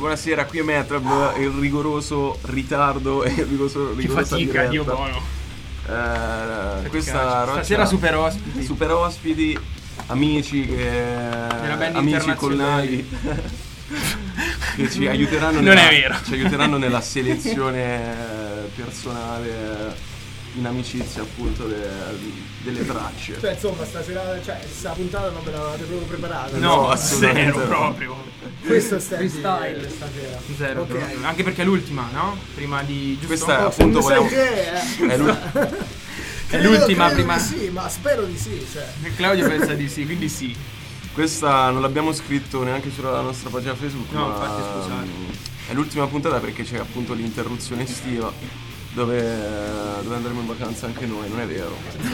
buonasera, qui è Metrab, il rigoroso ritardo e il rigorosa fatica, diretta. Dio buono. Questa stasera super ospiti, amici amici colleghi che ci aiuteranno ci aiuteranno nella selezione personale in amicizia appunto delle tracce. Cioè insomma stasera, questa puntata non ve l'avete proprio preparata? No, assolutamente zero no. proprio. Questo è freestyle stasera. Zero. Ok. Anche perché è l'ultima, no? Prima di giusto? Questa è appunto sai volevo che È l'ultima credo prima. Di sì, ma spero di sì, cioè. Claudio pensa di sì, quindi sì. Questa non l'abbiamo scritto neanche sulla nostra pagina Facebook, No, ma infatti, scusate. è l'ultima puntata perché c'è appunto l'interruzione estiva dove andremo in vacanza anche noi, non è vero.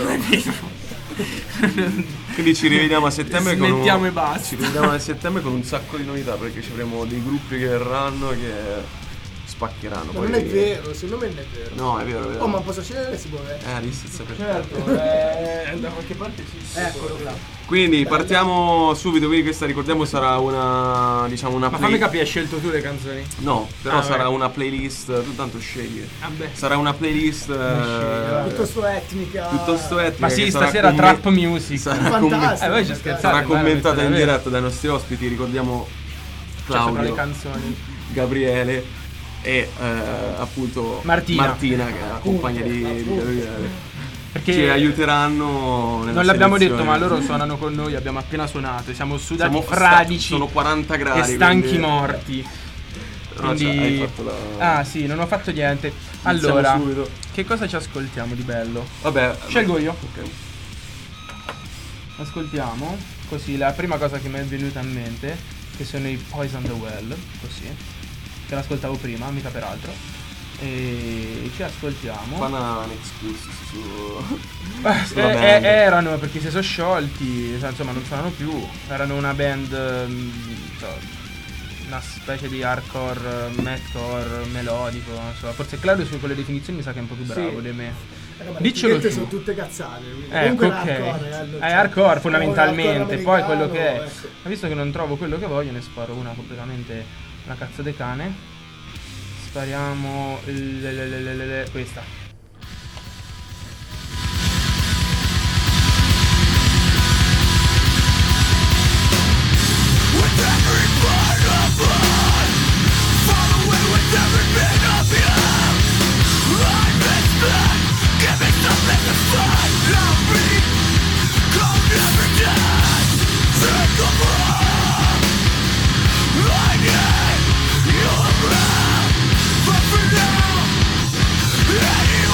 Quindi ci rivediamo a settembre Smettiamo e basta. Ci rivediamo a settembre con un sacco di novità perché ci avremo dei gruppi che verranno che spaccheranno. Ma poi non è vero, secondo me non è vero. No, è vero, è vero. Oh, ma posso scegliere si può vedere? Lì si sapeva. Certo, da qualche parte ci Eccolo là. Quindi partiamo subito, quindi questa ricordiamo sarà una Ma fammi capire, hai scelto tu le canzoni? No, però sarà vai. una playlist, tu tanto scegli. Vabbè. Sarà una playlist Piuttosto etnica. etnica. Ma sì, che sarà stasera trap music. sarà Fantastico. Voi ci scherzate. sarà guarda, commentata in è vero. diretta dai nostri ospiti, ricordiamo Cioè, sopra le Claudio, canzoni. Gabriele e appunto Martina. che è la compagna di Gabriele. Perché Ci aiuteranno nella non l'abbiamo selezione. detto, ma loro suonano con noi, abbiamo appena suonato, siamo sudati Siamo fradici sono 40 gradi e stanchi quindi- morti. No, Quindi cioè, hai fatto la... Ah sì, non ho fatto niente. Iniziamo Allora, subito. che cosa ci ascoltiamo di bello? Vabbè, Scelgo io. ok. Ascoltiamo così la prima cosa che mi è venuta in mente, che sono i Poison the Well, così. Che l'ascoltavo prima, mica peraltro. E ci ascoltiamo. Fa un excursus su... sulla band. Erano, perché si sono sciolti, insomma non suonano più. Erano una band, una specie di hardcore, metalcore, melodico, non so. Forse Claudio su quelle definizioni mi sa che è un po' più bravo di me. Ma Diccelo le etichette tu. sono tutte cazzate. quindi Ecco, comunque ok. hardcore, È hardcore fondamentalmente, hardcore poi quello che è. americano, ecco. Ma visto che non trovo quello che voglio, ne sparo una completamente una cazzo de cane. Spariamo questa. Yeah.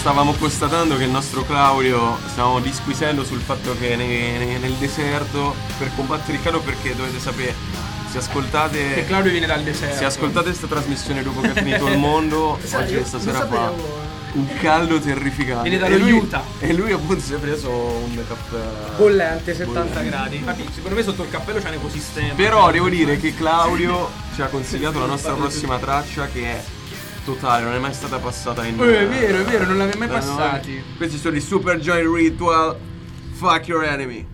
stavamo constatando che il nostro Claudio, stavamo disquisendo sul fatto che nel deserto, per combattere il caldo, perché dovete sapere, se ascoltate Che Claudio viene dal deserto. se ascoltate questa trasmissione dopo che è finito il mondo, oggi stasera fa un caldo terrificante. Viene dallo Utah. E lui appunto si è preso un caffè Bollente, 70 bollente. gradi. Infatti, secondo me sotto il cappello c'è un ecosistema. Però devo dire che Claudio ci ha consigliato la nostra prossima traccia, che è totale, non è mai stata passata in È vero, non l'avevo mai da noi. passati. Questi sono i Super Giant Ritual. Fuck your enemy.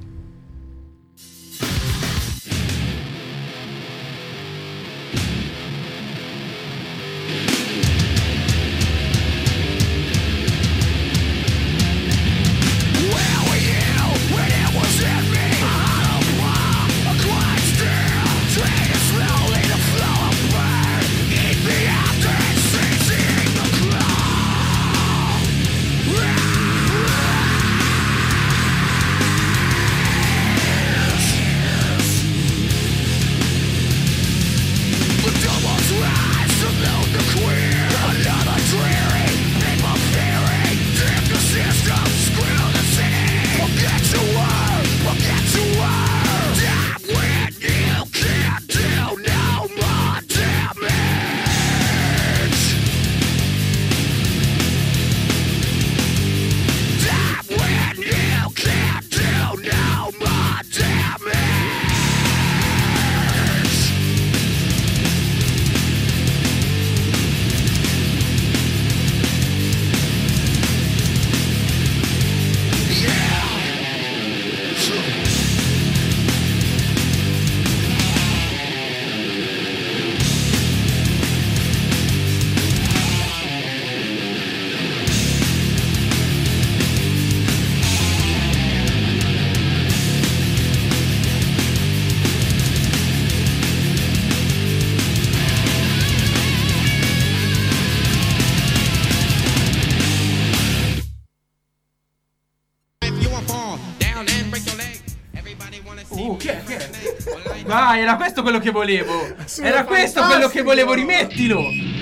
Che è? Vai, era questo quello che volevo. Sì, Era questo quello che fantastico. volevo, rimettilo.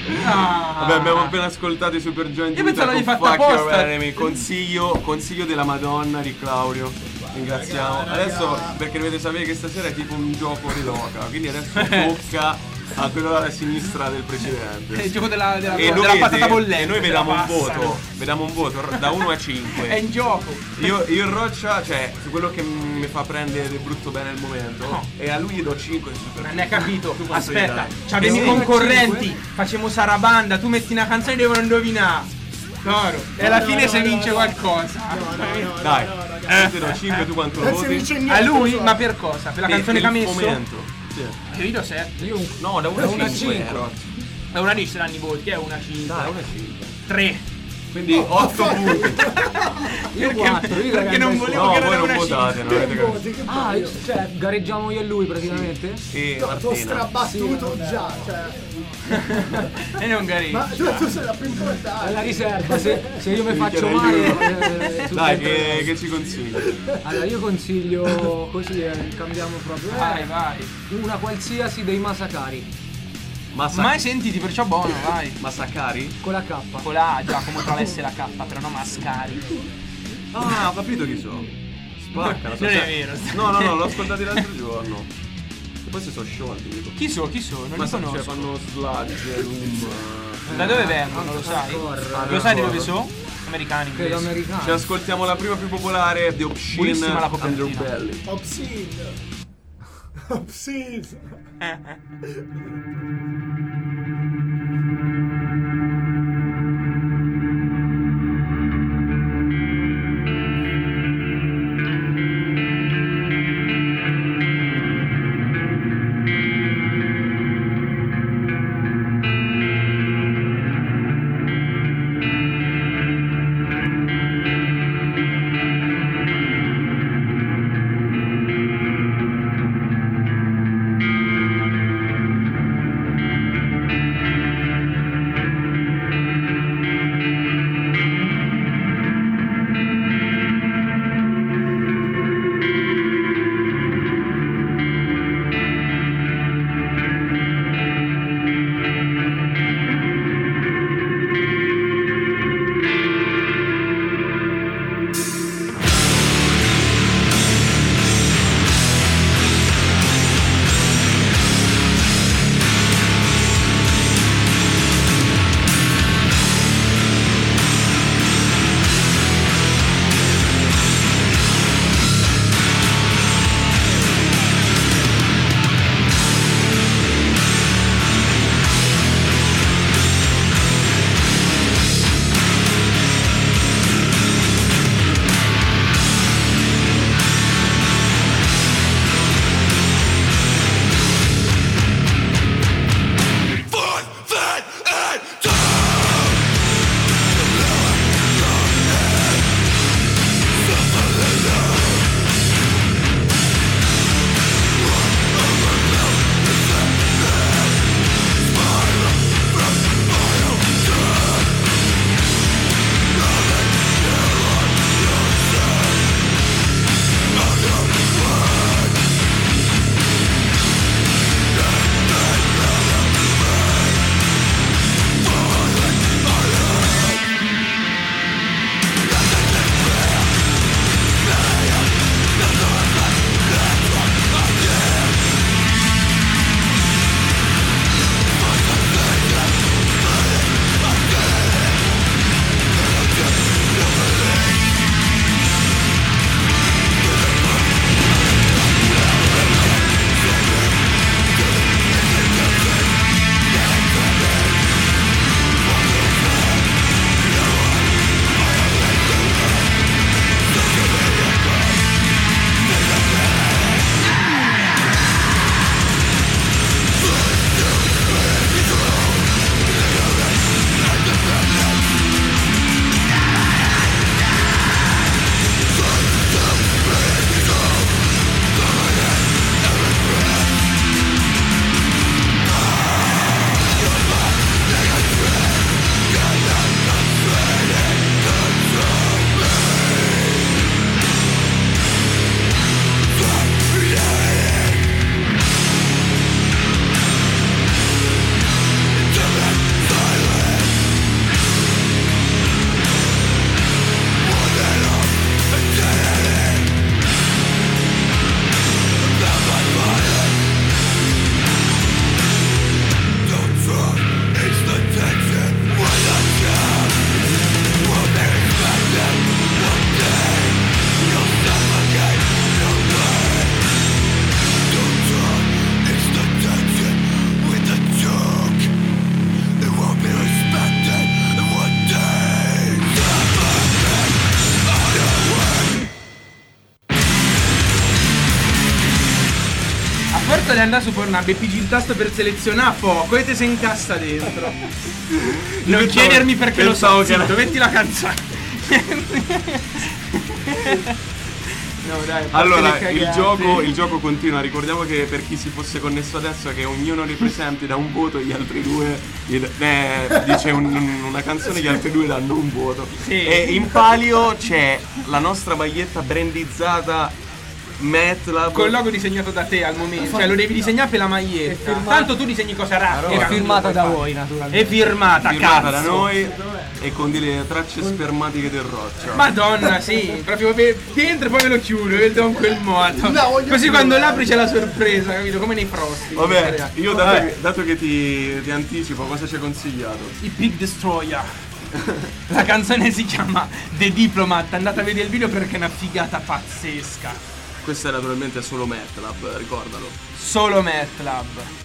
Ah. Vabbè, abbiamo appena ascoltato i Super Giant Io pensavo Ritual di con fatta Fuck Your apposta. Enemy. Consiglio della Madonna di Claudio. Ringraziamo. Adesso, perché dovete sapere che stasera è tipo un gioco di loca, quindi adesso tocca a quello alla sinistra del È il precedente. gioco della E della patata bollente. e noi vediamo della un pasta. voto. Vediamo un voto da 1 a È 5. in gioco. Io il Roccia, cioè, su quello che mi fa prendere del brutto bene al momento. No. E a lui gli do 5 in Super Non ne hai capito. Tu quanto gli Aspetta, dai? c'avevi i Sì. concorrenti. Facciamo sarabanda. Tu metti una canzone e devono indovinare. Chiaro. E alla fine se vince qualcosa. Dai, ragazzi. io ti do 5, tu quanto lo Non si voti? vince niente. A lui? so. Ma per cosa? Per la canzone che ha Per il messo? momento. Sì. Io gli do 7. No, da 1 a 5. È una lista danno i voti, che è una 5. Dai, 1 a 5. 3. Quindi 8 punti. Io 4, io Perché non volevo No, che voi era non una votate, 5. non avete capito. Voti, che Ah, paio. cioè gareggiamo io e lui praticamente? E T'ho Martina. strabattuto già, cioè. E non gareggia. Ma tu sei la più È importante. la riserva, se io mi faccio Minchia, male Dai, che ci consigli? allora io consiglio così, cambiamo proprio Vai. una qualsiasi dei Masakari Mai sentiti, perciò buono, vai. Masakari? con la K. Con la A, Giacomo tra l'S e la K, però no Mascari. Ah, ho capito chi sono. Spaccano. Non è vero. No, l'ho ascoltato l'altro giorno. E poi si sono sciolti, dico. Chi so? Non Ma li cioè, conosco. fanno sludge, room. Da dove vengono, lo sai? Lo sai di dove sono? Americani, Credo inglesi. americano. Ci ascoltiamo la prima più popolare, The Obscene Buonissima la copertina. Underbelly. Obscene. Obscene. di andare su Pornhub e pigi il tasto per selezionare poco e te se incassa dentro. Non chiedermi perché lo so, zitto, metti la canzone. No, dai, allora, il gioco continua. Ricordiamo che per chi si fosse connesso adesso, che ognuno dei presenti dà un voto, gli altri due dice una canzone, gli altri due danno un voto. Sì. E in palio c'è la nostra maglietta brandizzata MATLAB col logo disegnato da te al momento. Cioè lo devi disegnare per la maglietta. Tanto tu disegni cosa rara. È firmata da voi, naturalmente. È firmata firmata cazzo. da noi e con delle tracce spermatiche del roccia. Madonna, sì, proprio dentro e poi me lo chiudo, vedo in quel modo. Così quando l'apri c'è la sorpresa, capito? Come nei Frosty. Vabbè, io dato che ti anticipo, cosa ci hai consigliato? I Big Destroyer. La canzone si chiama The Diplomat. Andate a vedere il video perché è una figata pazzesca. Questa è naturalmente solo MATLAB, ricordalo. Solo MATLAB.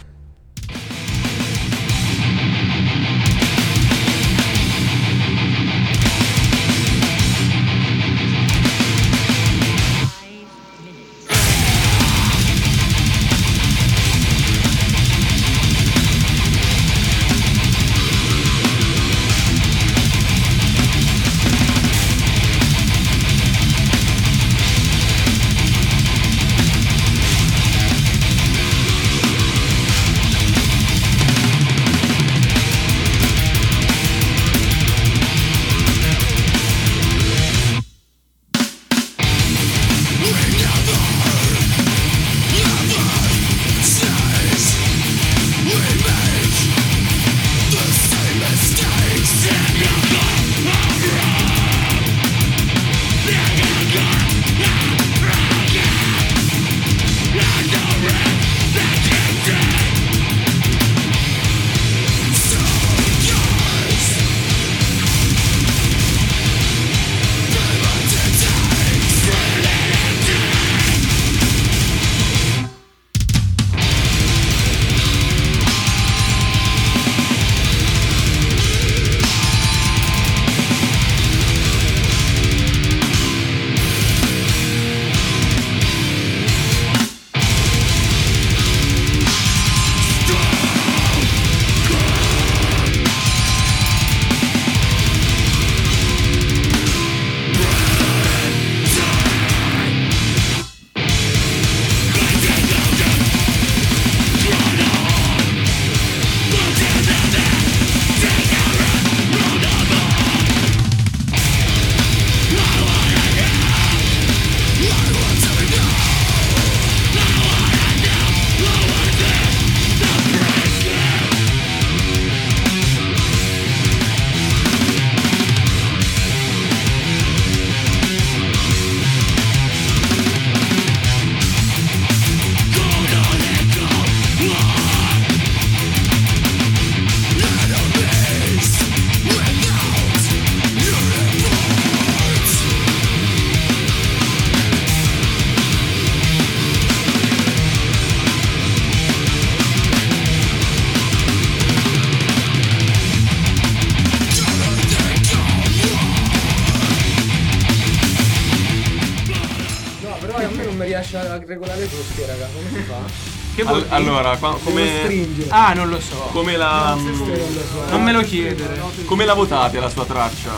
riesce a regolare le cuffie, raga, come si fa? Che vuol dire? Allora, come Stringe. Ah, non lo so. come la Non me lo chiedere. come la votate la sua traccia?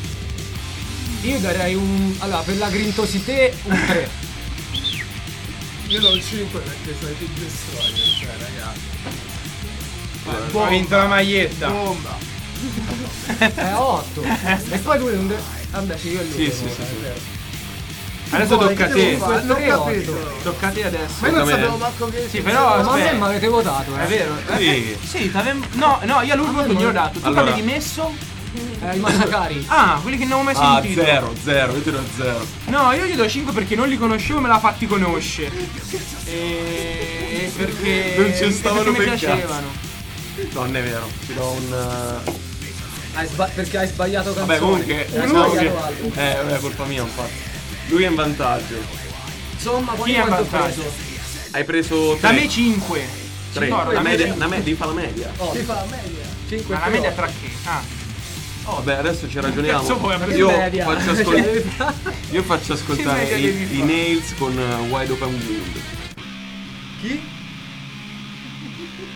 Io darei un... Allora, per la grintosità un 3. Io do un 5 perché sono i Big Destroyer, cioè ragazzi. Ho vinto la maglietta. Bomba. 8. E poi lui non deve... Vabbè, sì, io e lui. Sì, sì, sì. Adesso tocca a te. Non ho capito. Tocca a te adesso. Ma io non Tocca a me. sapevo manco che... Sì, però Ma a me aspetta. mi avete votato, È vero? Sì. Sì, no, io all'ultimo voto gliel'ho dato. Tu Allora. l'avevi messo? I massacari. Ah, quelli che non ho mai Ah, sentito. 0, io ti do 0. No, io gli do 5 perché non li conoscevo e me l'ha fatti conoscere. E perché Non ci stavano perché mi per piacevano. No, non è vero. Ti do un Perché hai sbagliato canzone. Vabbè, comunque Hai diciamo che sbagliato album. è colpa mia, infatti. Lui è in vantaggio. Insomma, Chi poi è in quanto ho vantaggio? preso? Hai preso 3. Da me 5. 3. La media, devi fare la media. Si fa la media. 5 Ma la media tra che? Ah. Vabbè, adesso ci ragioniamo. Cazzo vuoi, ma che Io media? faccio ascoltare Che media devi i fare? Nails con Wide Open Wound. Chi?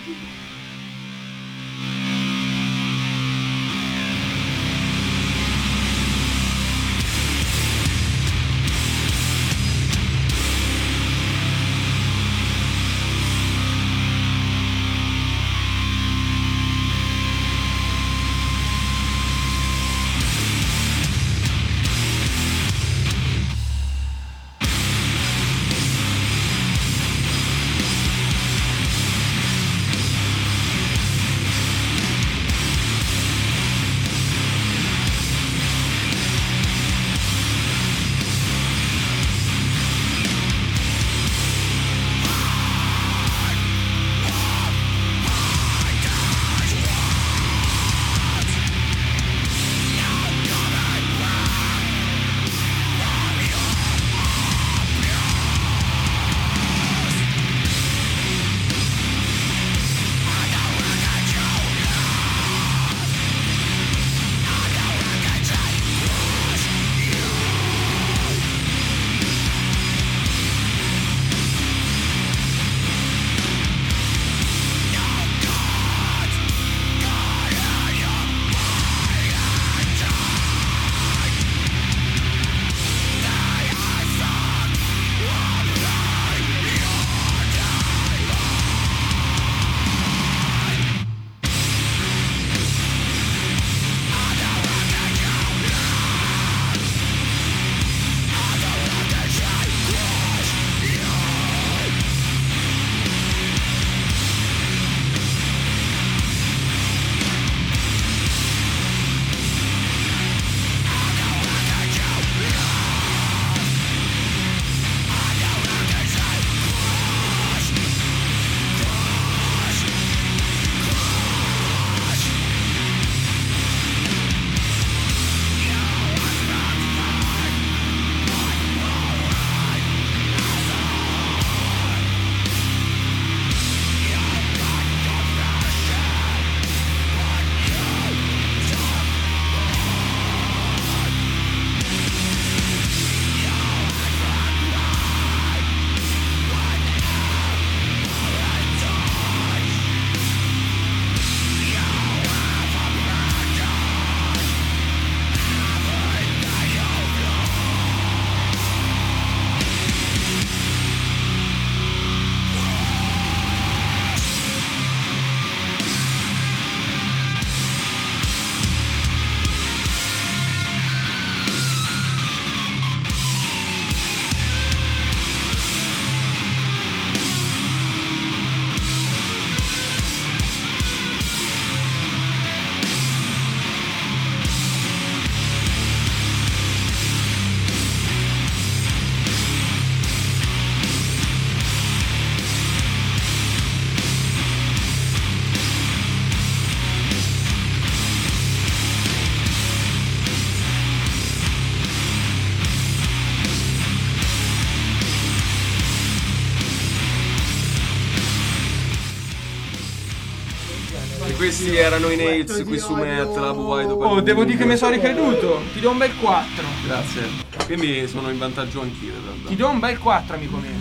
Questi erano i Nails qui su Metal Wide. Oh, devo dire che mi sono ricreduto. Ti do un bel 4. Grazie. Quindi sono in vantaggio anch'io in realtà. Ti do un bel 4, amico mio.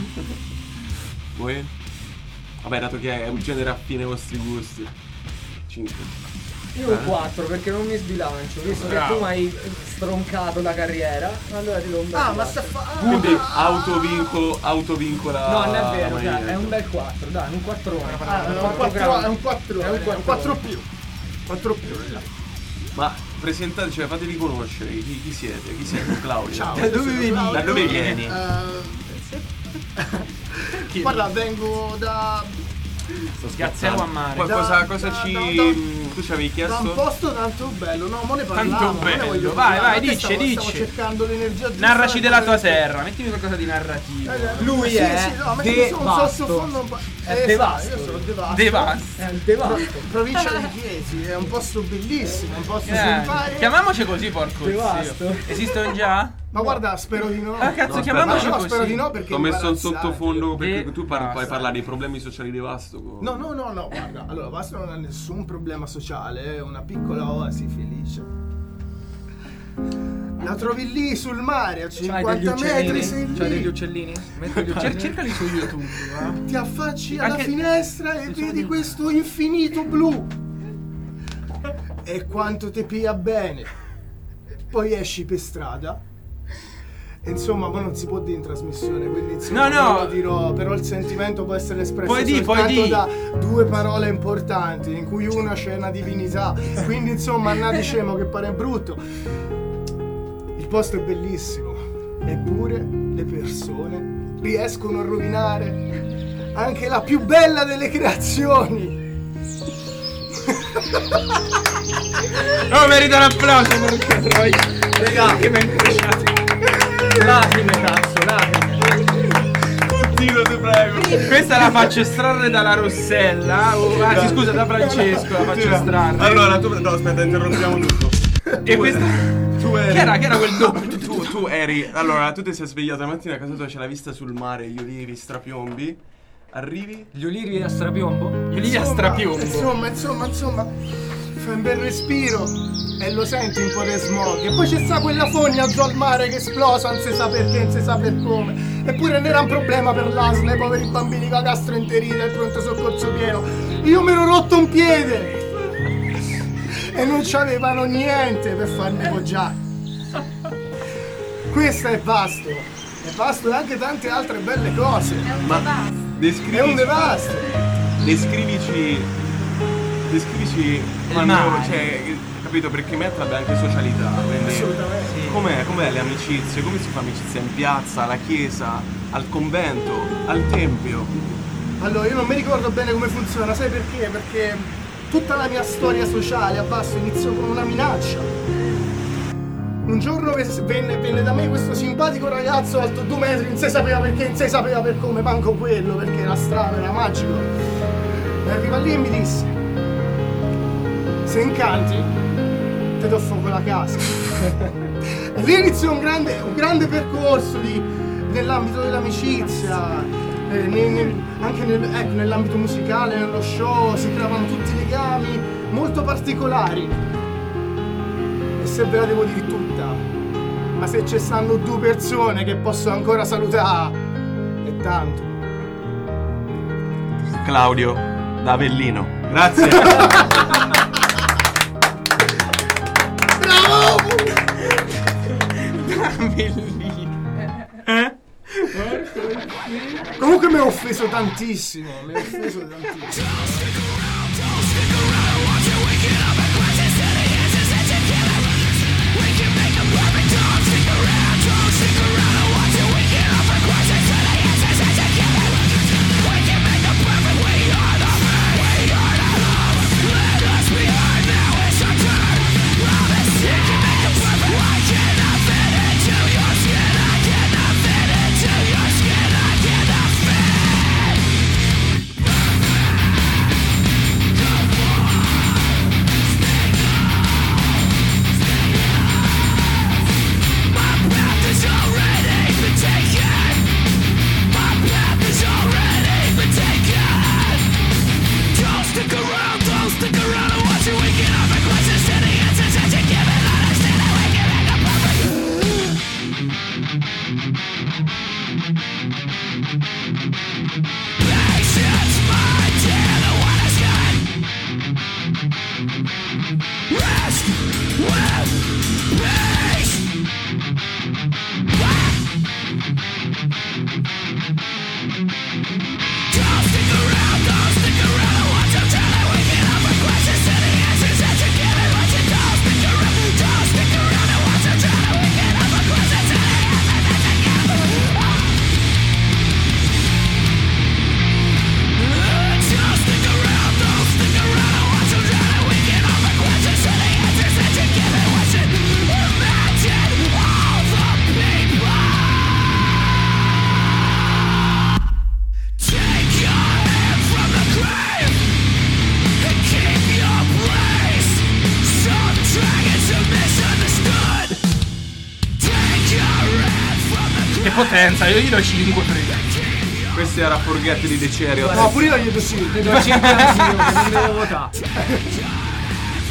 Voi? Vabbè, dato che è un genere affine ai vostri gusti. 5. Io un 4 perché non mi sbilancio, visto Bravo. che tu mi hai stroncato la carriera, allora ti do un bel 4. Ma sta Quindi autovincola. No, non è vero, la cioè, maglietta. è un bel 4, dai, un 4 è un 4 più. 4 più. Ma presentate, cioè fatevi conoscere, chi siete? Chi siete? Claudio? Ciao. Da dove vieni? Da dove vieni? Guarda, vengo da Gazzeo a mare. Cosa ci... tu ci avevi da un chiesto? posto tanto bello, no, mo ne parliamo. Tanto mo ne bello. voglio Vai, parlare. vai, Stavo dice. cercando l'energia giusta. Narraci della tua per- terra, mettimi qualcosa di narrativo. Lui Sì, è sì, no, metti un devasto. sottofondo un po'. È devasto. Io sono devasto. Devasto. È un devasto. Provincia di Chiesi, è un posto bellissimo, un posto simpatico. Chiamiamoci così, porco Devasto. zio. Esistono già? Ma guarda, spero di no. Ah, cazzo, No, chiamiamoci No, così. spero di no perché Ti ho messo un imbarazzante. sottofondo perché tu puoi Basta. parlare dei problemi sociali di Vasto. No, guarda, allora Vasto non ha nessun problema sociale, è una piccola oasi felice. La trovi lì sul mare a C'hai 50 metri, sei lì. C'hai degli uccellini? Metti gli uccellini. Cercali su YouTube, va. Ti affacci alla Anche- finestra e vedi questo infinito blu. E quanto ti pia bene. Poi esci per strada. E insomma, ma non si può dire in trasmissione, quindi insomma No. non lo dirò, però il sentimento può essere espresso Puoi di, soltanto da due parole importanti, in cui una c'è una divinità. Quindi insomma, Anna diciamo che pare brutto. Il posto è bellissimo, eppure le persone riescono a rovinare anche la più bella delle creazioni. Oh, merita un applauso, porca troia. Raga, Che ben incrociato. lacrime, cazzo, lacrime. Oddio, ti prego. Questa la faccio estrarre dalla Rossella. Anzi, scusa, da Francesco la faccio estrarre. Allora, tu... No, aspetta, interrompiamo tutto. E questa... Tu eri... Che era quel doppio? Tu eri... Allora, tu ti sei svegliato la mattina a casa tua, c'è la vista sul mare, gli olivi, strapiombi. Arrivi... Gli olivi a strapiombo? Gli olivi a strapiombo. Insomma, fai un bel respiro e lo senti un po' di smog. E poi c'è sta quella fogna giù al mare che esplosa, non si sa perché, non si sa per come. Eppure non era un problema per l'ASL, i poveri bambini con la gastroenterite e il pronto soccorso pieno. Io mi ero rotto un piede e non c'avevano niente per farmi poggiare. Questo è Vasto. E Vasto e anche tante altre belle cose. Ma... È un Descrivici... devasto. Descrivici mare. cioè, capito, perché Matt abbia anche socialità, quindi Assolutamente. com'è le amicizie, come si fa amicizia in piazza, alla chiesa, al convento, al tempio? Allora, io non mi ricordo bene come funziona, sai perché? Perché tutta la mia storia sociale a Vasto iniziò con una minaccia. Un giorno venne da me questo simpatico ragazzo alto 2 metri, non si sapeva perché, non si sapeva per come, manco quello, perché era strano, era magico. E arriva lì e mi disse: se incanti, ti do fuoco la casa. E lì iniziò un grande percorso nell'ambito dell'amicizia, anche nell'ambito musicale, nello show, si creavano tutti legami molto particolari. E se ve la devo dire tutta, ma se ci stanno 2 persone che posso ancora salutare, è tanto. Claudio da Avellino. Grazie. Bravo! Comunque mi ha offeso tantissimo, Che potenza, io gli do 5 frega. Questo era Forget di The Chariot. No, pure io gli do sì. Ne do 5 anch'io, che non devo votare.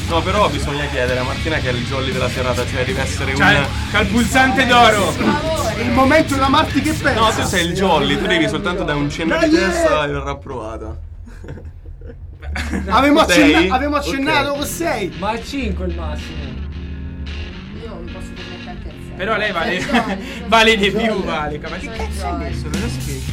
No, però bisogna chiedere a Martina che è il jolly della serata, cioè deve essere C'ha il pulsante d'oro. Il momento della Marti che pensa. No, tu sei il jolly, tu devi soltanto dare un cenno di testa e verrà approvata. Avevamo Sei? accennato Ok. con 6. Ma è 5 il massimo. Io mi posso permettere anche il 6. Però lei vale di più, vale. Ma che cazzo hai messo? Non lo schifo.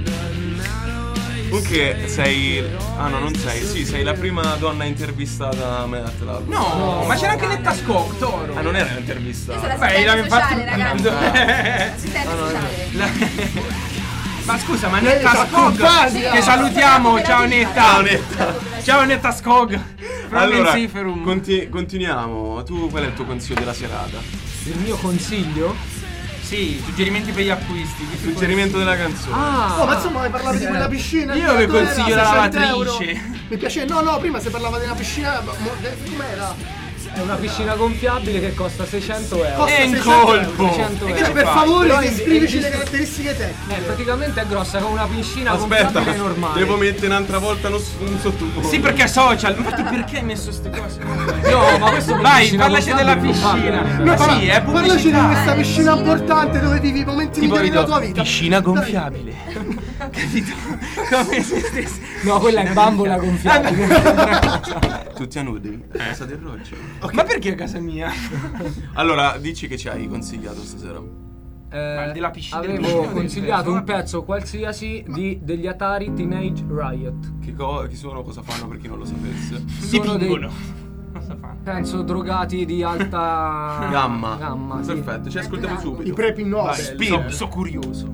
Comunque sei... Ah no, non sei. Sì, sei la prima donna intervistata a Met l'album. No, ma c'era anche Netta Scog, Toro. Ah, non era Io sono intervistata. l'assistente l'abbiamo fatto- sociale, ragazzi. Assistente sociale. Ma scusa, ma Netta Scog, simpatica. che salutiamo, ciao Netta. Ciao, Netta. Ciao Netta Scog. Allora, Mensiferum. continuiamo. Tu, qual è il tuo consiglio della serata? Il mio consiglio? Sì, suggerimenti per gli acquisti. Suggerimento della canzone. Oh, ma insomma, parlavi di quella piscina. Io vi consiglio la 600 euro. lavatrice. Mi piace. No, prima si parlava di una piscina. Com'era? È una piscina gonfiabile che costa 600 euro. Costa E in 600 colpo. 600 E che euro. per Infatti. favore Però descrivici è- le caratteristiche tecniche. Praticamente è grossa come una piscina Aspetta, gonfiabile normale. devo mettere un'altra volta un sottofondo. Sì, perché è social. Infatti, perché hai messo queste cose? No, ma questo per Vai, piscina parlaci della gonfiabile non piscina. vale. Ma sì, è Parlaci di questa pubblicità. piscina importante dove vivi i momenti migliori della tua vita. Piscina gonfiabile. Capito? Come se stessi. No, quella è bambola gonfiabile. Tutti a nudi. Casa del Roggio. Ma perché a casa mia? Allora, dici che ci hai consigliato stasera. della piscina- Avevo consigliato un pezzo qualsiasi degli Atari Teenage Riot. Chi sono, cosa fanno per chi non lo sapesse? Sono dei, Dipingono. Cosa fanno? penso, drogati di alta Gamma. sì. Perfetto, ci ascoltiamo I subito. prepi Nobel. Spin. So curioso.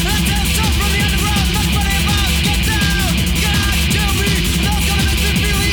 Get down, get out, tell me, not gonna make me feel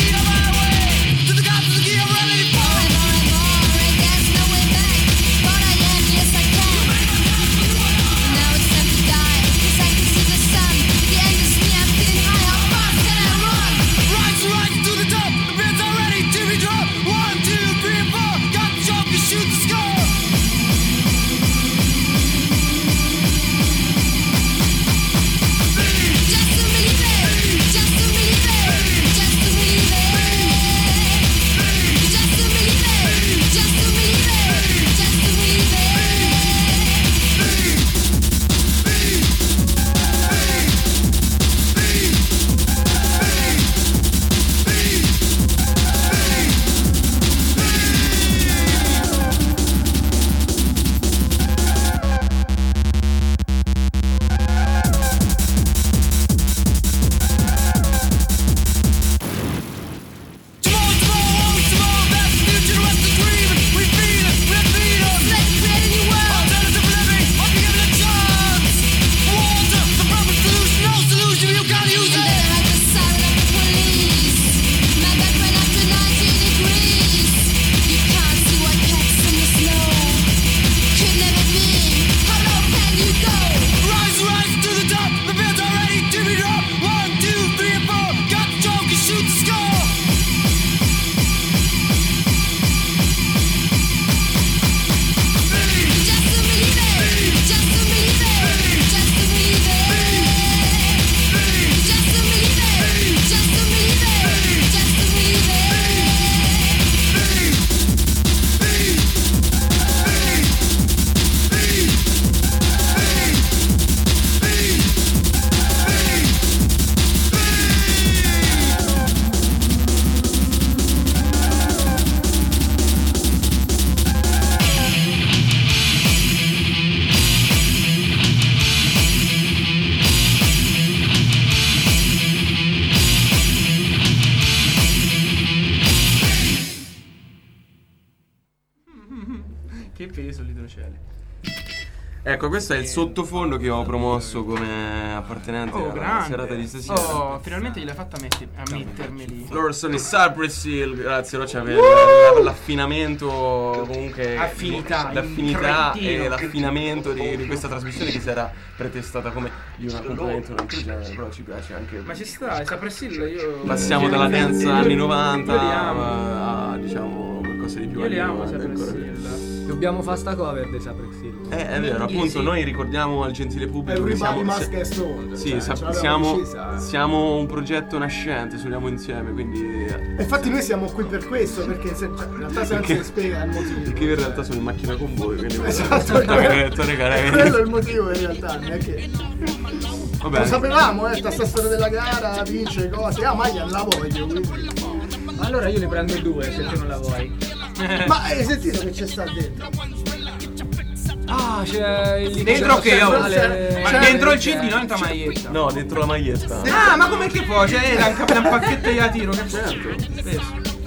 Ecco, questo è il sottofondo che ho promosso come appartenente alla grande. serata di stasera. Oh, finalmente gliel'hai fatta a mettermeli. Loro sono i Cypress Hill, grazie, lo c'è l'affinamento, comunque Affinità, l'affinità incredibile. e l'affinamento di questa trasmissione che si era pretestata come di un accompagnamento non più genere, però ci piace anche. Ma ci sta, Cypress Hill io... Passiamo dalla dance anni 90 Io li amo. a diciamo qualcosa di più Io li anni amo 90 Cypress ancora. Hill. Dobbiamo fare sta cover dei Cypress Hill. È vero, appunto, noi ricordiamo al gentile pubblico che Everybody siamo, must get stoned. sì, Cioè, ce l'abbiamo decisa. siamo un progetto nascente, suoniamo insieme, quindi E infatti noi siamo qui per questo, perché in realtà se non si spiega il motivo. perché io in realtà sono in macchina con voi, quindi Esatto, quello quello è il motivo in realtà, non è che... va Lo bene. sapevamo, sta storia della gara, vince cose, maglia la voglio, quindi... Allora io ne prendo 2 se tu non la vuoi. Ma hai sentito che c'è sta dentro? Ah, c'è il Dentro che io? c'è- Ma c'è- dentro il CD, non la maglietta. No, dentro la maglietta. Ah, ma come che può? Cioè, un pacchetto di tiro, che Certo.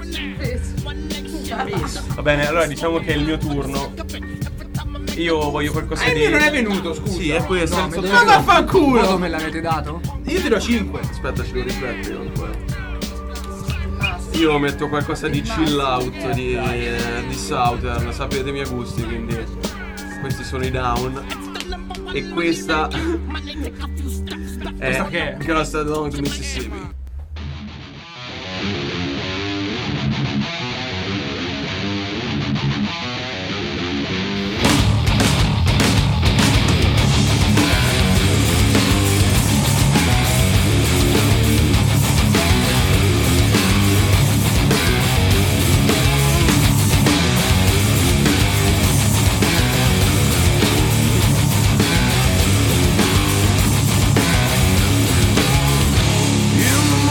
Spesso. Va bene, allora diciamo che è il mio turno. Io voglio qualcosa Il di... mio non è venuto, scusa. Sì, è questo. No, il me sottofondo. Ma vaffanculo! Voi me l'avete dato? Io ti do 5. Aspetta, ce lo rifletto io ancora. Io metto qualcosa di chill out, di Southern, sapete i miei gusti, quindi questi sono i Down. E questa Questa che è? Cross the Down to Mississippi. In the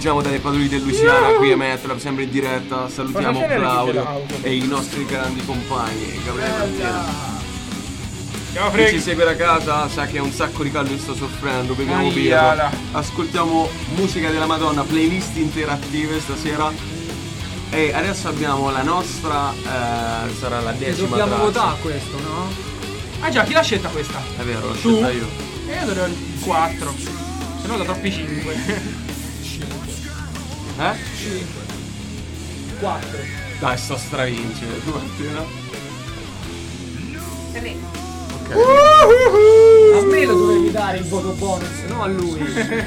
appoggiamo dalle padroni del Louisiana qui a Metlab, sempre in diretta. Salutiamo Claudio e i nostri grandi compagni, Gabriele Cantiera. Chi ci segue da casa sa che è un sacco di caldo e sta soffrendo, beviamo birra, ascoltiamo musica della Madonna, playlist interattive stasera. E adesso abbiamo la nostra, sarà la 10ª dobbiamo traccia. votare questo, no? Ah già, chi l'ha scelta questa? È vero, l'ho scelta io. E io darò il 4. Se no da troppi 5. 4. Dai, sto stravincere stamattina. 3. A me lo dovevi dare il voto bonus, no a lui. 7,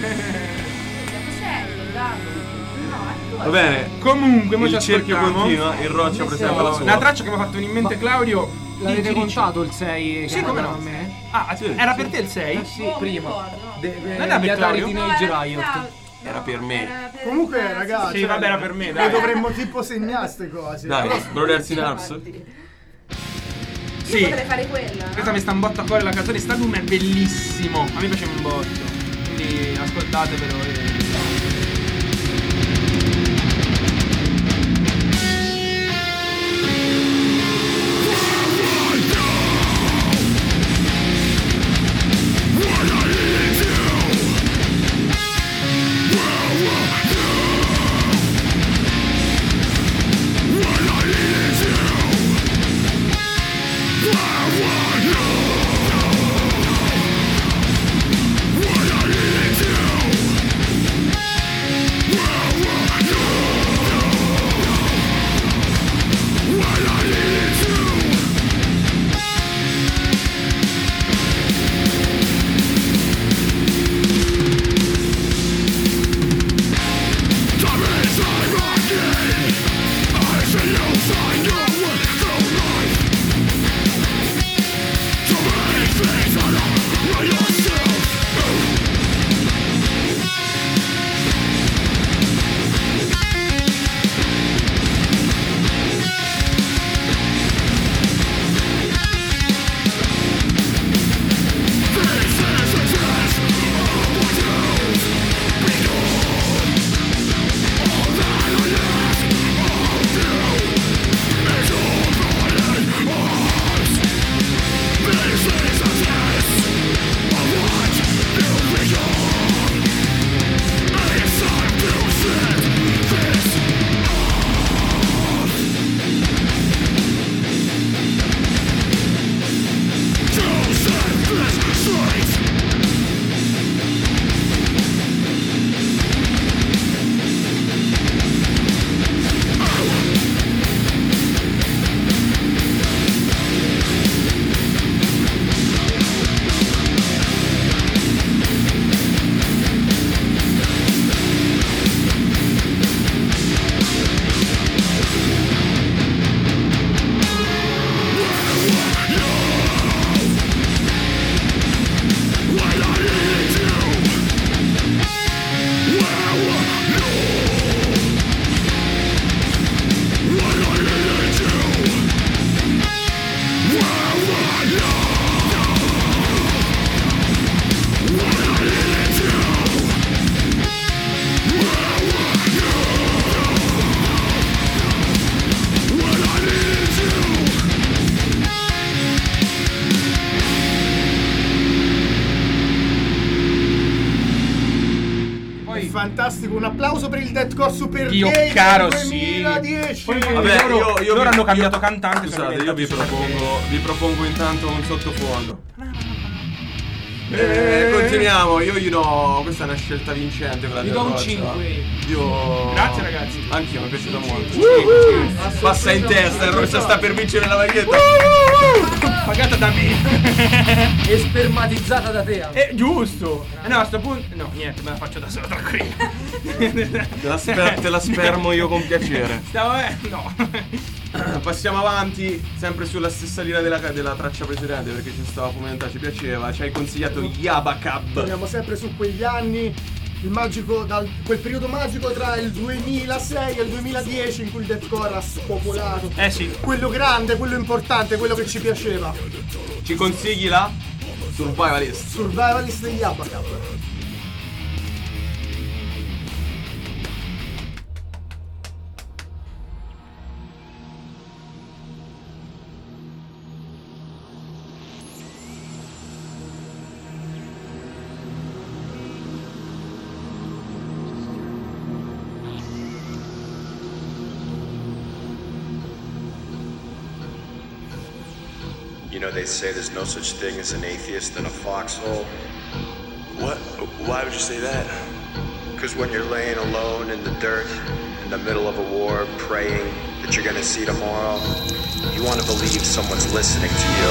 darlo. Va bene, Comunque, mo ci il cerchio ascoltiamo. continua, il Roccia presenta la sua. Una traccia che mi ha fatto venire in mente Claudio. L'avete Dici. contato il 6? Sì, come no? A me? Ah, era per te il 6? Sì, prima. Non era per Atari Claudio? Teenage Riot. Era per me. Comunque, ragazzi, Sì, vabbè, era per me, dai. dovremmo tipo segnare ste cose. Dai, Brothers in Arms. Sì. Potrei fare quella. Questa mi sta un botto a cuore la canzone, sta Doom è bellissimo. A me piace un botto. Quindi ascoltatevelo. Fantastico, un applauso per il Deathcore Super Dio Game caro, 2010. Poi Vabbè, loro hanno cambiato cantante. Scusate, io vi propongo intanto un sottofondo. Continuiamo, io gli do. Questa è una scelta vincente quella Gli del do un Roccia. 5. Io. Grazie, ragazzi. Anch'io, mi è piaciuto molto. Passa in testa, il Roccia sta per vincere la maglietta. Pagata da me. E spermatizzata da te. Giusto. No, a sto punto. No, niente, me la faccio da solo, tranquillo. Te la spermo io con piacere. No. Passiamo avanti, sempre sulla stessa linea della traccia precedente, perché ci stava fomentando, ci piaceva. Ci hai consigliato Yabakab. Torniamo sempre su quegli anni, quel periodo magico tra il 2006 e il 2010 in cui il deathcore ha spopolato. Sì. Quello grande, quello importante, quello che ci piaceva. Ci consigli la Survivalist. Survivalist degli Yabakab. You know, they say there's no such thing as an atheist in a foxhole. What? Why would you say that? Because when you're laying alone in the dirt, in the middle of a war, praying that you're gonna see tomorrow, you want to believe someone's listening to you.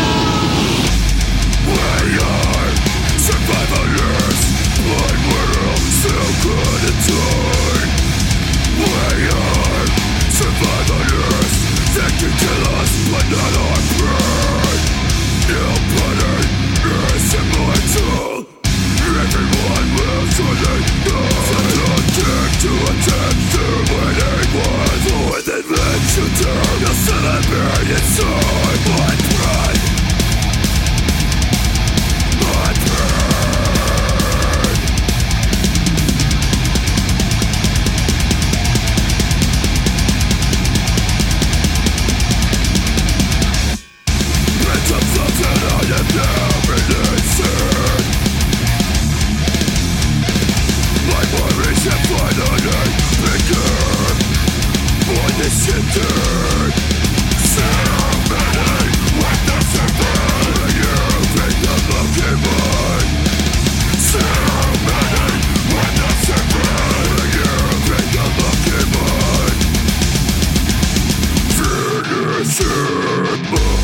We are survivors, one world still gonna die. We are survivors, they can kill us but not our pride. Nobody is immortal, everyone will surely die. Attack to attack, terminating one. With adventure to turn, you'll celebrate inside my pride. My pride. It's a something I have never seen. My worries have finally begun. For this city, so many witnesses burn. You think I'm looking mine. So many witnesses burn. You think I'm looking mine. Finish him.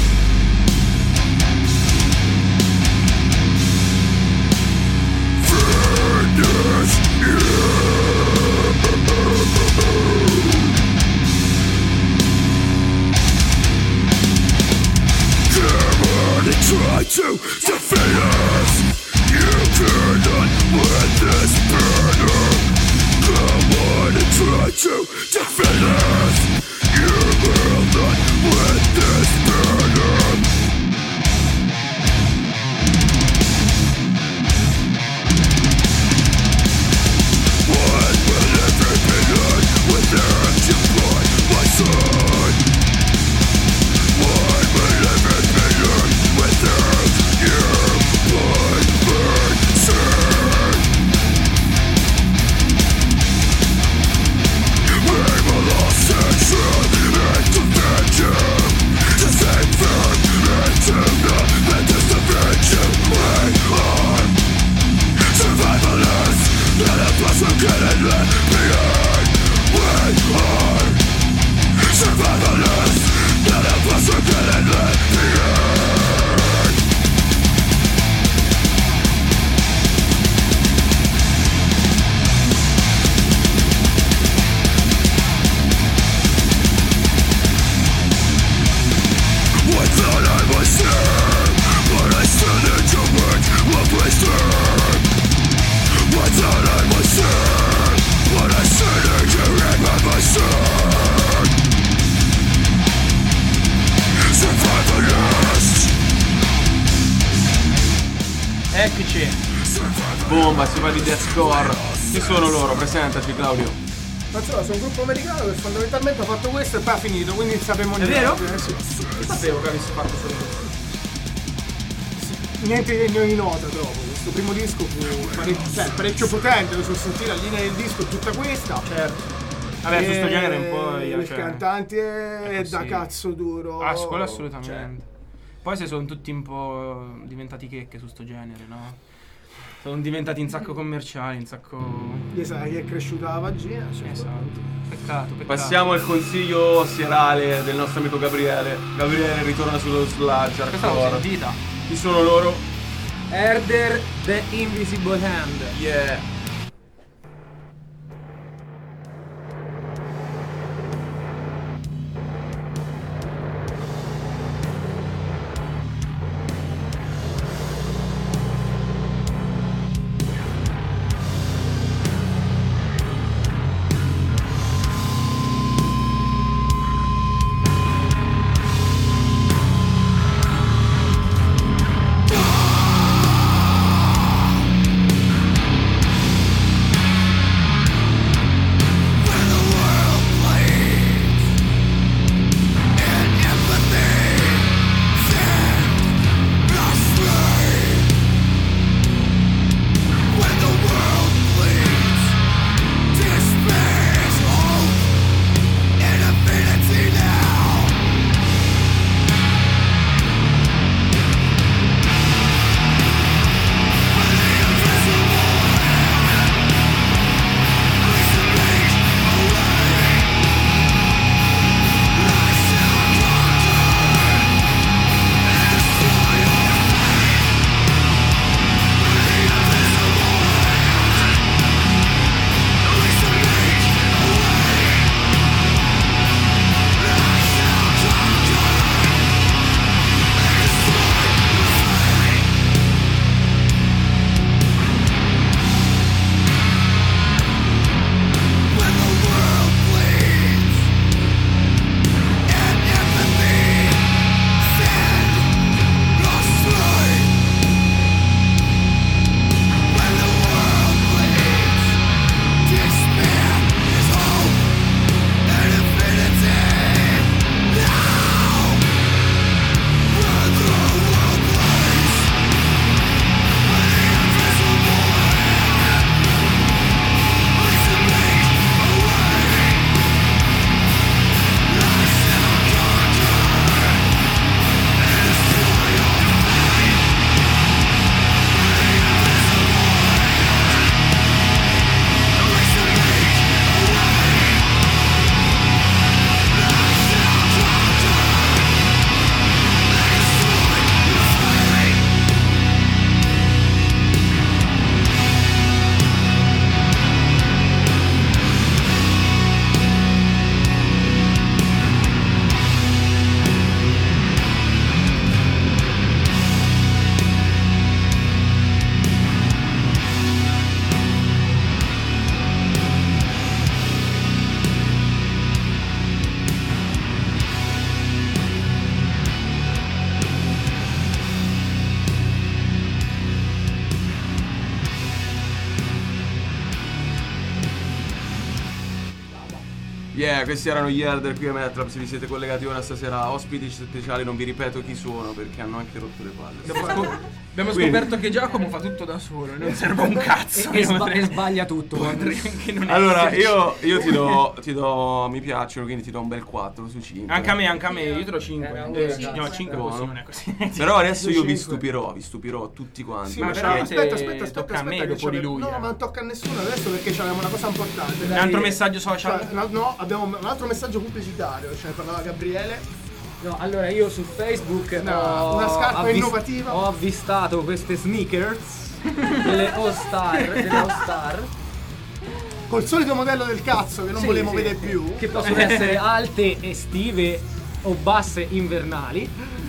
Try to defeat us. You cannot win this battle. Come on and try to defeat us. You will not win this battle. What will ever begin with their supply, my son? What will ever begin without your blood burn sin? We will all set truth and defend you. To save them and to not let this division. We are survivalists. None of us will get it left behind. We are survivalists. None of us will get it left behind. I thought I was there, but I still need to make a place there. I thought I was there, but I still need to remember myself. Survivalist. Eccoci. Bomba, si fa di deathcore. Chi sono loro? Presentaci, Claudio. Ma insomma, sono un gruppo americano che fondamentalmente ha fatto questo e poi ha finito, quindi sappiamo È vero? Sì. Sapevo che avessi fatto solo questo. Niente degno di nota dopo. Questo primo disco fu parecchio potente, lo so sentire, la linea del disco è tutta questa. Certo. Vabbè, su sto genere un po'. Il cantante è da così. cazzo duro. Quello assolutamente. Cioè. Poi se sono tutti un po' diventati checche su sto genere, no? Sono diventati un sacco commerciali, un sacco. Gli sai che è cresciuta la vagina. Cioè. Esatto. Peccato. Passiamo al consiglio serale del nostro amico Gabriele. Gabriele ritorna sullo sludge. Questa l'ho sentita. Chi sono loro? Herder the Invisible Hand. Yeah. Yeah, questi erano gli Elder qui a Metrap. Se vi siete collegati ora stasera, ospiti speciali, non vi ripeto chi sono perché hanno anche rotto le palle. Abbiamo scoperto che Giacomo fa tutto da solo, non serve un cazzo. E sbaglia tutto. Allora, io ti do mi piacciono, quindi ti do un bel 4 su 5. Anche a me, io te lo 5. No, 5 Buono. così, non è così. Però adesso io vi stupirò tutti quanti. Sì, ma perché aspetta, tocca a me che dopo di lui. No, ma non tocca a nessuno adesso perché abbiamo una cosa importante. Un altro messaggio social? Cioè, no, abbiamo un altro messaggio pubblicitario, ce ne parlava Gabriele. No, allora io su Facebook una scarpa innovativa. Ho avvistato queste sneakers delle All Star Col solito modello del cazzo che non volevo vedere più. che possono essere alte estive o basse invernali.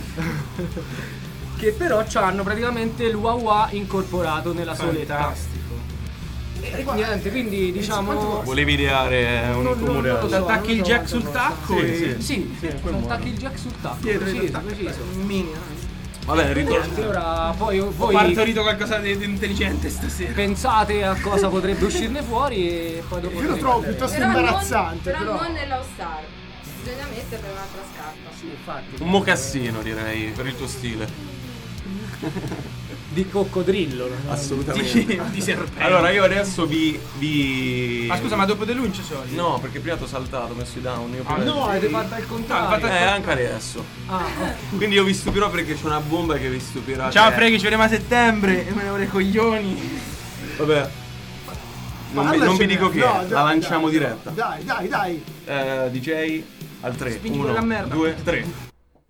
Che però hanno praticamente l'UAUA incorporato nella soletta. Fantastico. E niente, quindi diciamo volevi ideare un tuo modello. so, Attacchi il non so jack quanto sul sono. tacco e... Sì, attacchi il jack sul tacco. Preciso. Vabbè, Niente, ritorno. ora poi Ho voi partorito qualcosa di intelligente stasera. pensate a cosa potrebbe uscirne fuori e poi dopo Io lo trovo piuttosto Però imbarazzante. però non nell'All Star. Bisogna mettere un'altra scarpa. Sì, infatti. Un mocassino direi per il tuo stile. Di coccodrillo. Assolutamente. Di serpente. Allora io adesso vi Ma scusa, ma dopo di lui non ci sono? No, perché prima ti ho saltato, ho messo i down. Io prima No, avete fatto il contrario. anche adesso. Quindi io vi stupirò perché c'è una bomba che vi stupirà. Ciao che è- Freghi, ci vediamo a settembre e me ne vorrei coglioni. Vabbè. Non vi dico che No, la dai, lanciamo dai, diretta. Dai. DJ al 3. Spingi 1, quella merda. 2, 3.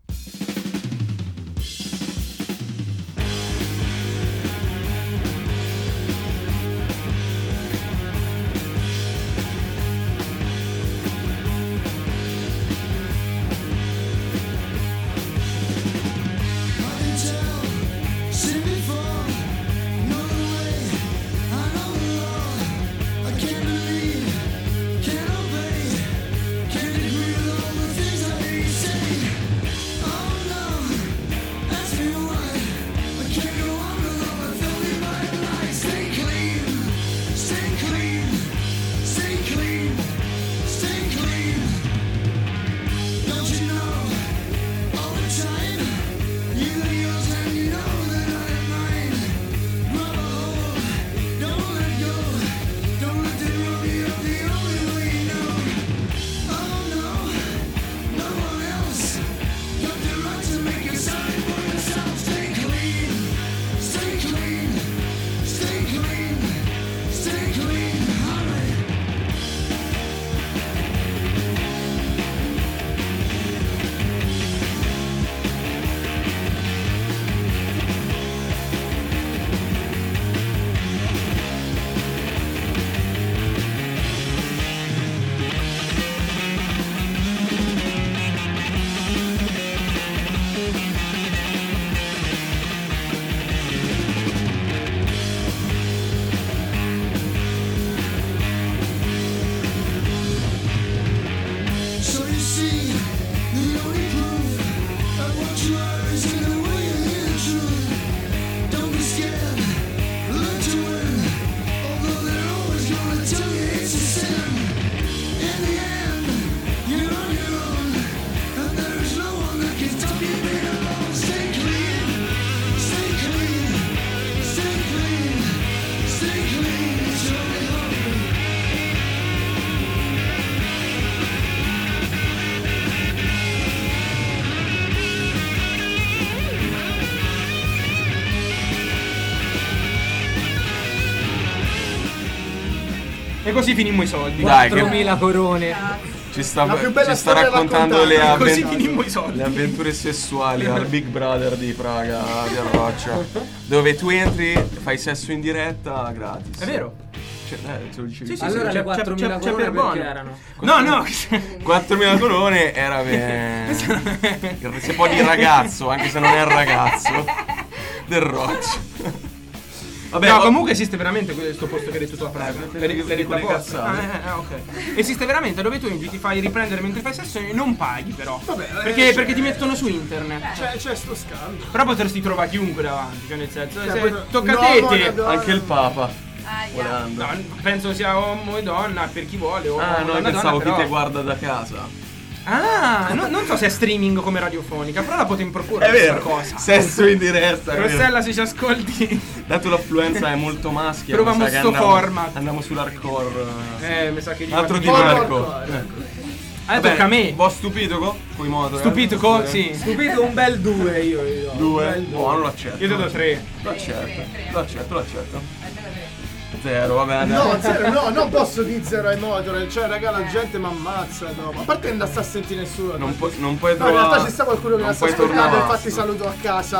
E così finimmo i soldi. Dai, 4.000 corone. Ci sta, La più bella ci sta storia raccontando le, raccontata. Così finimmo i soldi. le avventure sessuali al Big Brother di Praga di Arroccia, dove tu entri, fai sesso in diretta gratis. È vero? Cioè, te lo dicevi. Sì, sì, Allora c'è- le 4.000 c'è corone per perché buono. erano? No, no. 4.000 colone era per se poi di ragazzo, anche se non è il ragazzo del Roccia. Vabbè, No, comunque esiste veramente questo posto che hai detto tu a Praga. Per il quelle posto. cazzate. Ok. Esiste veramente dove tu entri, ti fai riprendere mentre fai sesso e non paghi però. Vabbè, perché ti mettono su internet. C'è sto scambio. Però potresti trovare chiunque davanti, cioè nel senso, Cioè, se poi- tocca no, a te, no, te. no, anche il Papa. volendo. No, penso sia uomo e donna per chi vuole. O Ah, no, donna, pensavo donna, chi te però... guarda da casa. Ah, non so se è streaming come radiofonica, però la potremmo imporre È questa vero, cosa. sesso in diretta. è vero. Rossella, se ci ascolti, Dato l'affluenza è molto maschia, Proviamo mi sa che sto format. Andiamo sull'hardcore. mi sa che gli Altro va- tipo di Hardcore. hardcore. Tocca a me. Vo' stupito coi motor. Stupito, sì. Stupito un bel 2 io gli do. Un 2. bel due. No, non l'accetto. Io ti do 3. L'accetto. 0, va bene. No, zero, no, non posso dire 0 ai motor. Cioè, raga, la gente mi ammazza dopo. A parte che non sta a sentire nessuno. Non puoi No, in trovare. realtà ci sta qualcuno che non la sta puoi ascoltando, tornare infatti avanti. saluto a casa.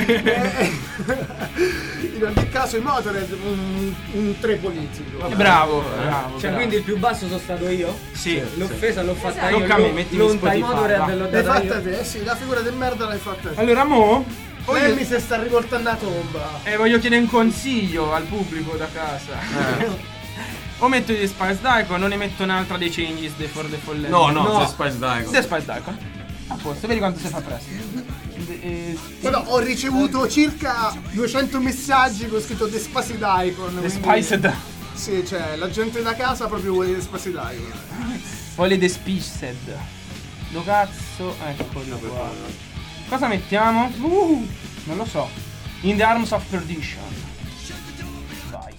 In ogni caso i motor è un 3 politico. Bravo. Cioè, bravo. quindi il più basso sono stato io? Sì. L'offesa l'ho fatta Esatto. io. Tocca a me, mettimi l'onta Spotify, motor va. l'ho L'hai data fatta io. te, sì, la figura di merda l'hai fatta te. Allora, mo Lemmy si sta riportando a tomba. voglio chiedere un consiglio al pubblico da casa. O metto gli Spice Daikon o ne metto un'altra dei Changes dei For the Fallen. No, The c'è Spice Daikon. Spice Daikon. A posto, vedi quanto si fa presto. Però ho ricevuto circa 200 messaggi con scritto The Spaced Icon. The quindi- Spiced. Sì, cioè, la gente da casa proprio vuole The Spaced Icon. Vuole The Spiced. Do cazzo. Eccolo qua. Cosa mettiamo? Non lo so. In the Arms of Perdition. Vai.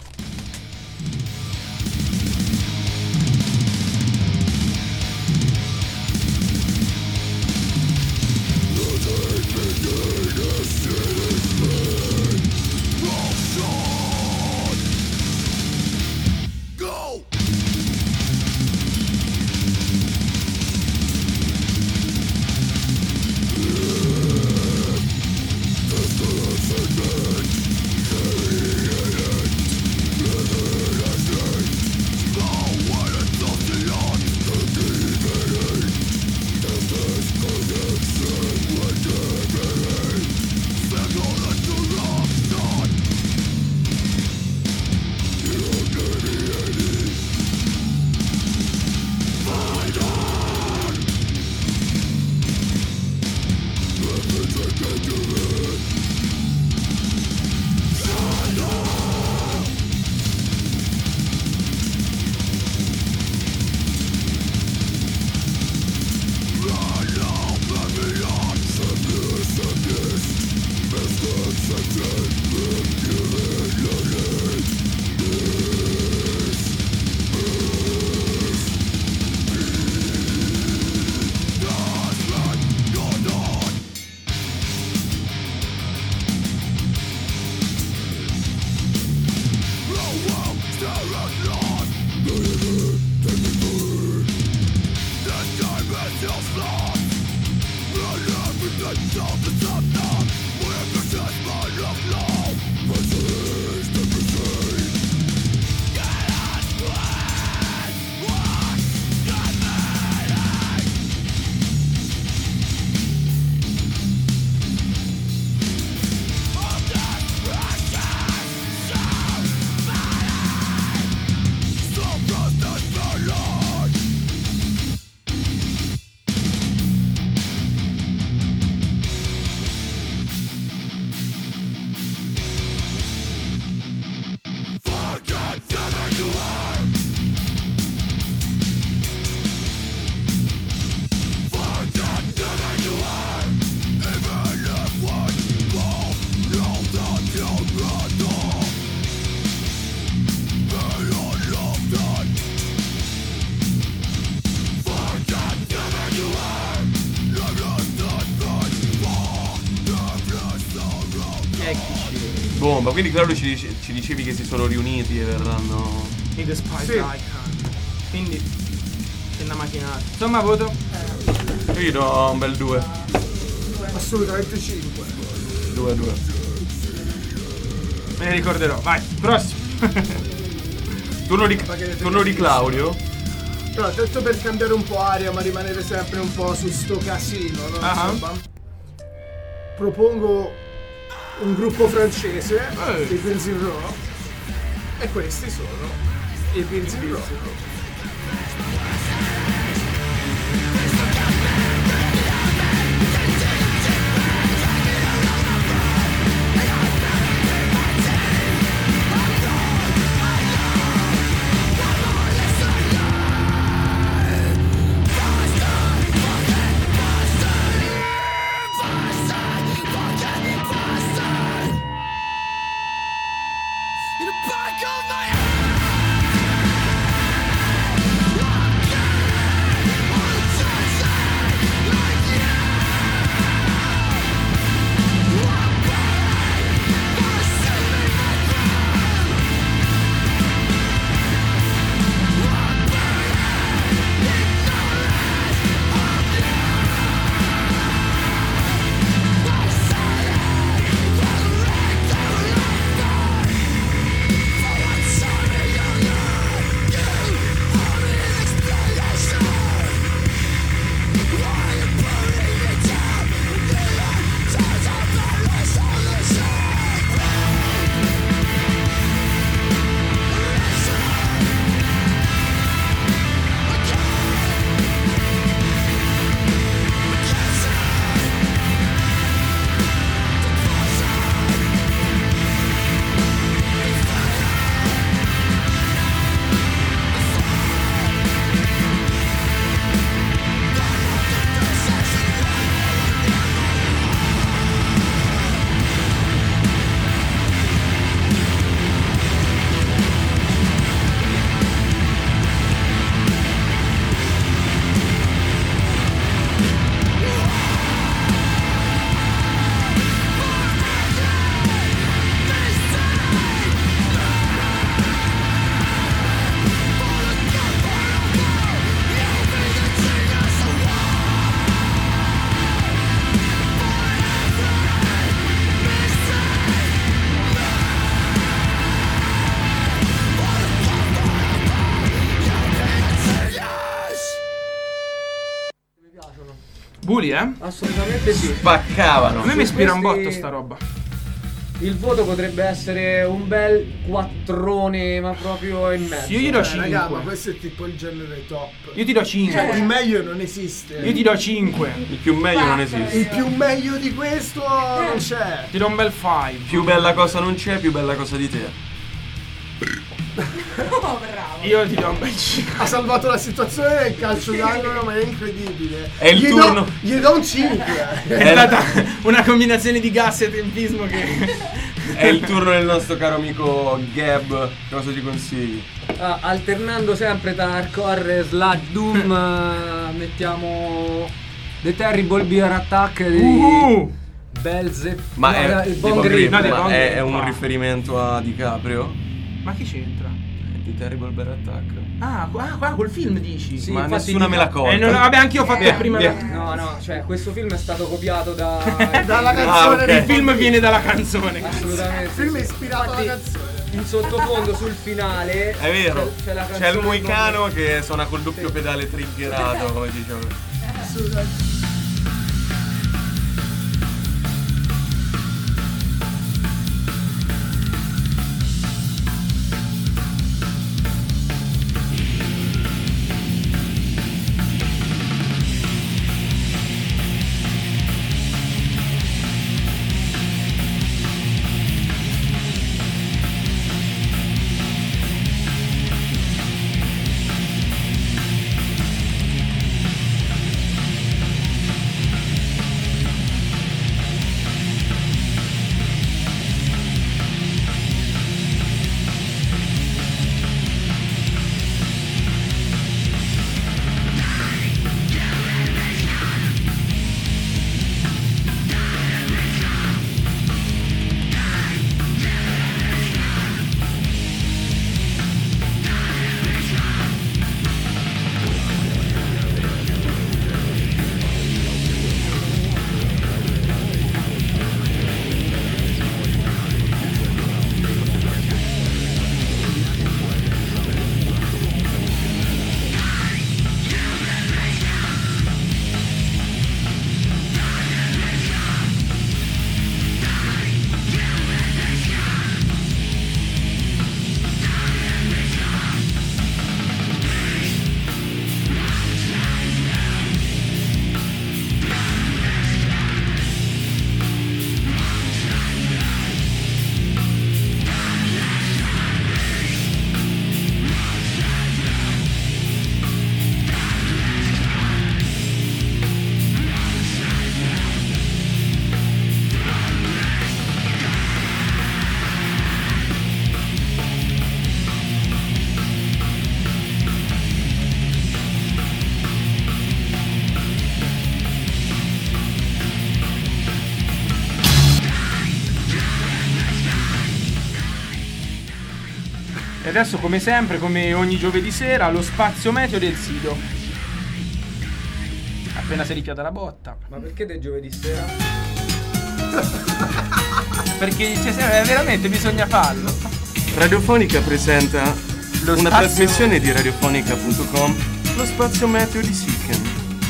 Go! Bomba, quindi Claudio ci dicevi che si sono riuniti e verranno. In the Spice Sì. Icon. Quindi c'è una macchinata. Insomma, voto. Io gli do un bel 2. Assolutamente 5. 2. Me ne ricorderò. Vai, prossimo. Turno di Claudio. Però tanto per cambiare un po' aria ma rimanere sempre un po' su sto casino, no? Ah. Insomma, propongo un gruppo francese, i Pills in Row, e questi sono i Pills in Row. Bully, Assolutamente sì. Spaccavano. A me mi ispira un Questi- botto sta roba. Il voto potrebbe essere un bel 4, ma proprio in mezzo. Io gli do Raga, ma 5. questo è tipo il genere top. Io ti do Cioè, il 5. meglio non esiste. Io ti do 5. Il più meglio non esiste. Il più meglio di questo non c'è. Ti do un bel 5. Più bella cosa non c'è, più bella cosa di te. Oh, bravo. Io ti do un bel 5. Ha salvato la situazione del calcio d'angolo, ma è incredibile. È il turno. Gli do un 5. È stata una combinazione di gas e tempismo che... È il turno del nostro caro amico Gab. Cosa ti consigli? Alternando sempre tra hardcore e sludge doom, mettiamo The Terrible Beer Attack di Belzebub. Ma è, il di Bone Bone Grip. Grip, no, di ma Bone è Grip, un no. riferimento a DiCaprio? Ma che c'entra? Di Terrible Bear Attack. Ah, qua quel film dici? Sì, Ma infatti nessuna me la colta. No, vabbè, anche io ho fatto Via, prima. via. No, cioè questo film è stato copiato da Dalla canzone ok. del Il film viene dalla canzone. Il assolutamente. film è ispirato alla canzone. In sottofondo sul finale È vero. c'è la C'è il canzone moicano che suona col doppio pedale triggerato, come diciamo. E adesso, come sempre, come ogni giovedì sera, lo spazio meteo del Sido. Appena si è ripiata la botta. Ma perché del giovedì sera? Perché veramente bisogna farlo. Radiofonica presenta Lo una spazio- trasmissione di radiofonica.com, lo spazio meteo di Sicken.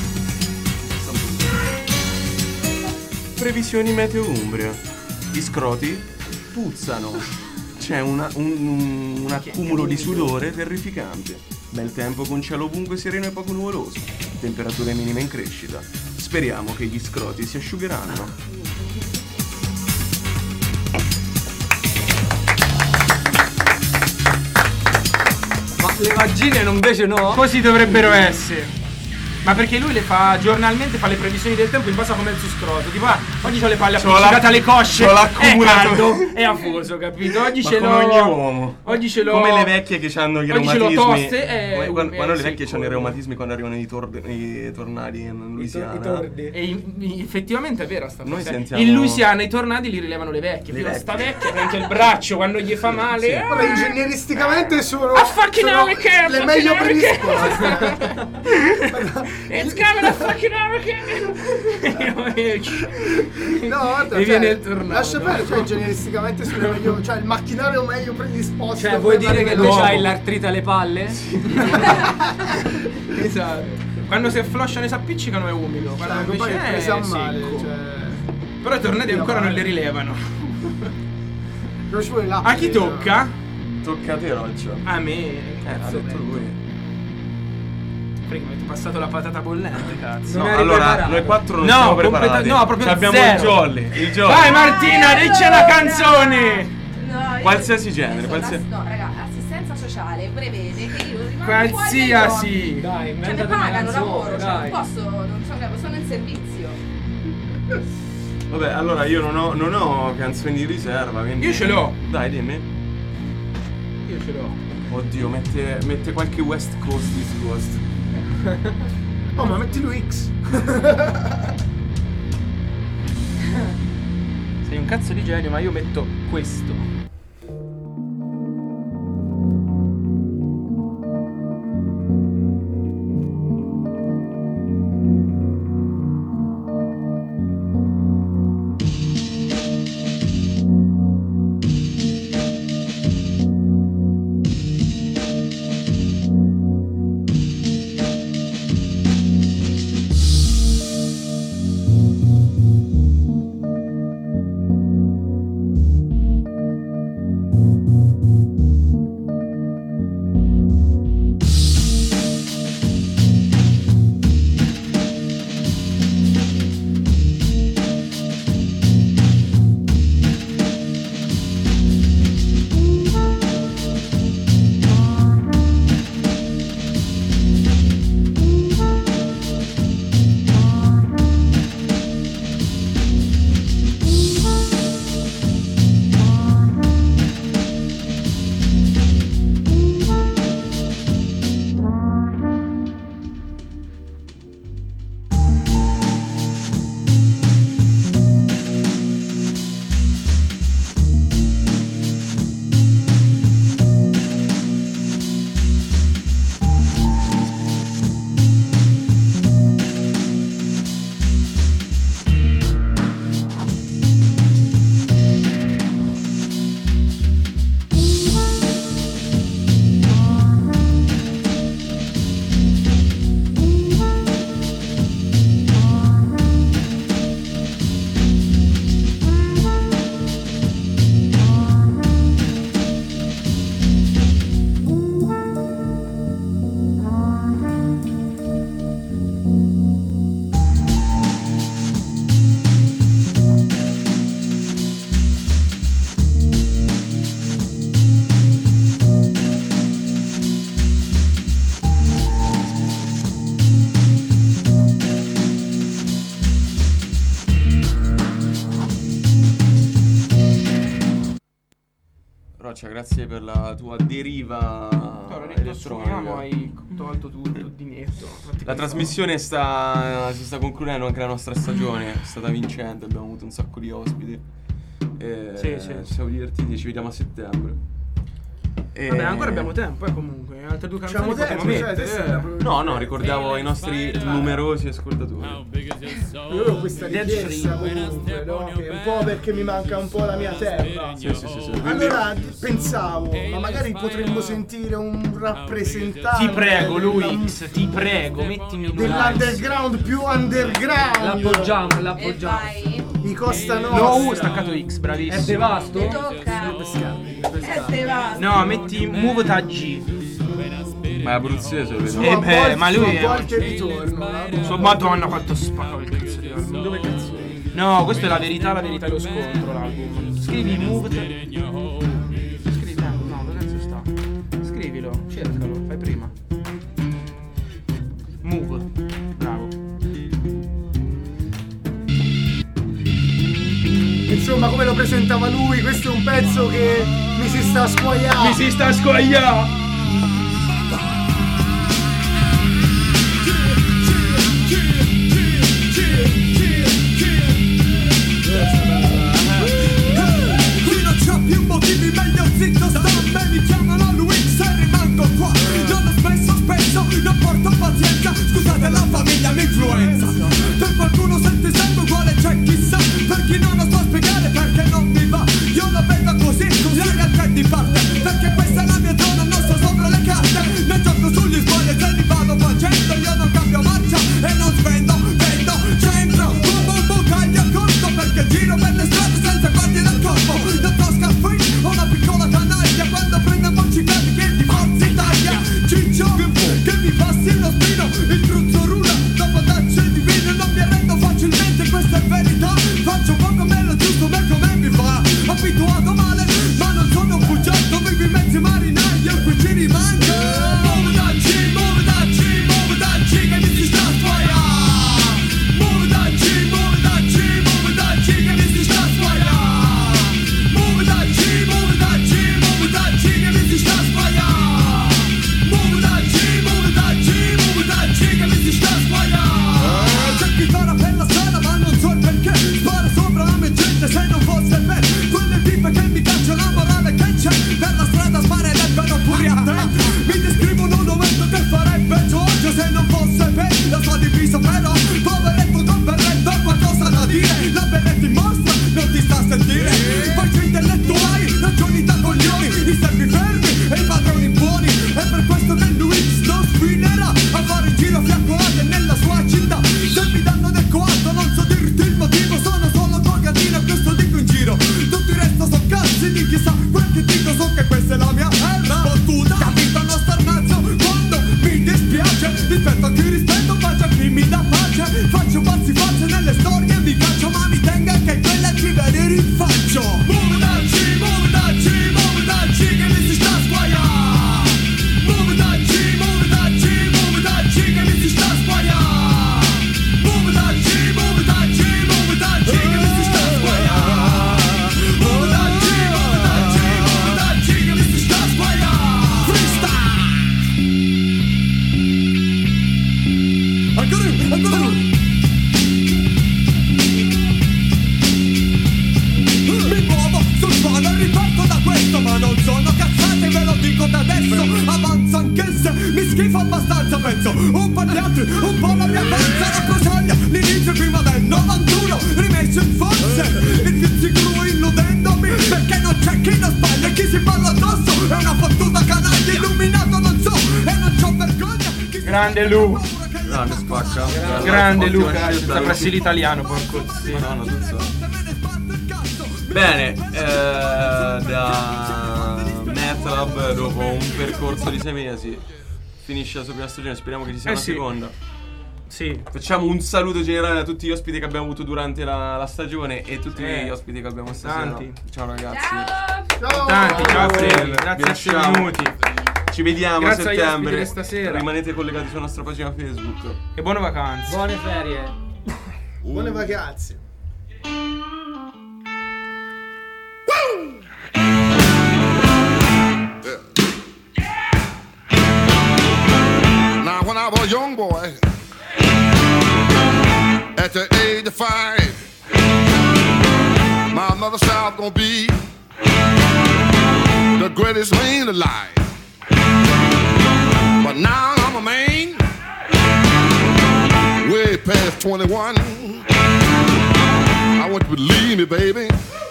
Previsioni meteo Umbria. Gli scroti puzzano. C'è un accumulo di sudore terrificante. Bel tempo con cielo ovunque sereno e poco nuvoloso. Temperature minime in crescita. Speriamo che gli scroti si asciugheranno. Ma le vagine non invece no? Così dovrebbero essere. Ma perché lui le fa giornalmente, fa le previsioni del tempo in base a come il suo scroto. Tipo, oggi c'ho le palle C'ho appiccicate alle cosce. c'ho È l'accumulatore. caldo, è afoso, capito? Oggi Ma ce come l'ho. ogni uomo. Oggi ce l'ho. Come le vecchie che hanno gli Oggi ce l'ho reumatismi. toste e- Quando le sì, vecchie hanno i quello. reumatismi quando arrivano i tornadi in Louisiana. I tordi. E effettivamente è vera sta Noi cosa. sentiamo- In Louisiana i tornadi li rilevano le vecchie. Le Fino a vecchie. sta vecchia prende il braccio quando gli fa male. sì. Vabbè, ingegneristicamente sono, fucking sono hurricane, le fucking meglio hurricane. predisposte. It's coming a fucking hurricane. No, guarda, E viene il tornado. lascia perdere, cioè, ingegneristicamente sono meglio, cioè il macchinario meglio predisposto. Cioè vuoi per dire che l'uomo. tu c'hai l'artrite alle palle? Esatto. Quando si afflosciano e si appiccicano è umido. Quando Poi invece è presa a male, secco. cioè. Però i tornadi ancora non le rilevano. Non ci vuole l'acqua. A chi tocca? Tocca a te, Roccia. A me. Ha detto lui. Prima mi avete passato la patata bollente, cazzo. No, Non eri allora, preparato. noi 4 non No, siamo preparati. no, proprio Ci abbiamo zero. il jolly. Il jolly. Vai Martina, dici una canzone! No, io- Qualsiasi genere, qualsiasi- No, raga, assistenza sociale prevede che io rimango Qualsiasi. Dai, Cioè, mi inventa una pagano, canzone, lavoro, cioè, dai. non posso, non sono in servizio. Vabbè, allora io non ho canzoni di riserva, quindi... Io ce l'ho. Dai, dimmi. Io ce l'ho. Oddio, mette qualche West Coast, East Coast. Oh, ma metti lui X. Sei un cazzo di genio, ma io metto questo. Roccia, grazie per la tua deriva Allora, elettronica. hai tolto tutto il dinetto. La trasmissione si sta concludendo, anche la nostra stagione è stata vincente, abbiamo avuto un sacco di ospiti. Sì. Ci siamo divertiti, ci vediamo a settembre. Vabbè, ancora abbiamo tempo, comunque. Altre due canzoni Facciamo potremo tempo, cioè, mettere. adesso No, ricordavo i nostri numerosi ascoltatori. io ho questa richiesta comunque, no? Che un po' perché mi manca un po' la mia terra. Sì. Quindi, Allora pensavo, ma magari potremmo sentire un rappresentante. Ti prego, Luix, ti prego, mettimi Luix. Dell'underground più underground. L'appoggiamo. E vai. I Costa No, Nostra. staccato X, È bravissimo. devasto? Ti tocca. Te va. No, metti Move G. ma è abruzzese, lo Su vedo. Eh a beh, volte- ma su lui a è- volte ritorno. Sua madonna quanto sparo il cazzo di album. Dove cazzo è? No, questa è la verità e lo scontro l'album. Scrivi Move Scrivi, no, dove cazzo sta? Scrivilo, cercalo, fai prima. Move. Bravo. Insomma, come lo presentava lui, questo è un pezzo che mi si sta squagliando. Mi si sta squagliando. Qui non c'ho più motivi, meglio zitto sto. Me mi chiamano Luix e rimango qua. Non ho spesso, non porto pazienza. Scusate, la famiglia mi influenza. Per qualcuno sente sempre uguale, c'è chissà. Per chi non lo so spiegare perché non mi va. Io lo vedo così, la realtà è di parte. Perché questa è la mia zona, non so Grande Lu. Grande spacca. Grande Ottima Luca. scelta, Sapresti Luchi. l'italiano, porco zio. Madonna, tu so. Bene, da MATLAB dopo un percorso di 6 mesi finisce la sua prima stagione, speriamo che ci sia una sì. seconda. Sì. Facciamo un saluto generale a tutti gli ospiti che abbiamo avuto durante la stagione e tutti gli ospiti che abbiamo stasera. Tanti. Ciao ragazzi. Ciao! Tanti, ciao Freddy. Vi Grazie a lasciamo. venuti. Ci vediamo Grazie a agli settembre. ospiti di stasera. Rimanete collegati sulla nostra pagina Facebook. E buone vacanze. Buone ferie. Buone vacanze. Now, when I was a young boy, at the age of 5, my mother said I was gonna be the greatest man alive. But now I'm a man, way past 21. I want you to believe me, baby.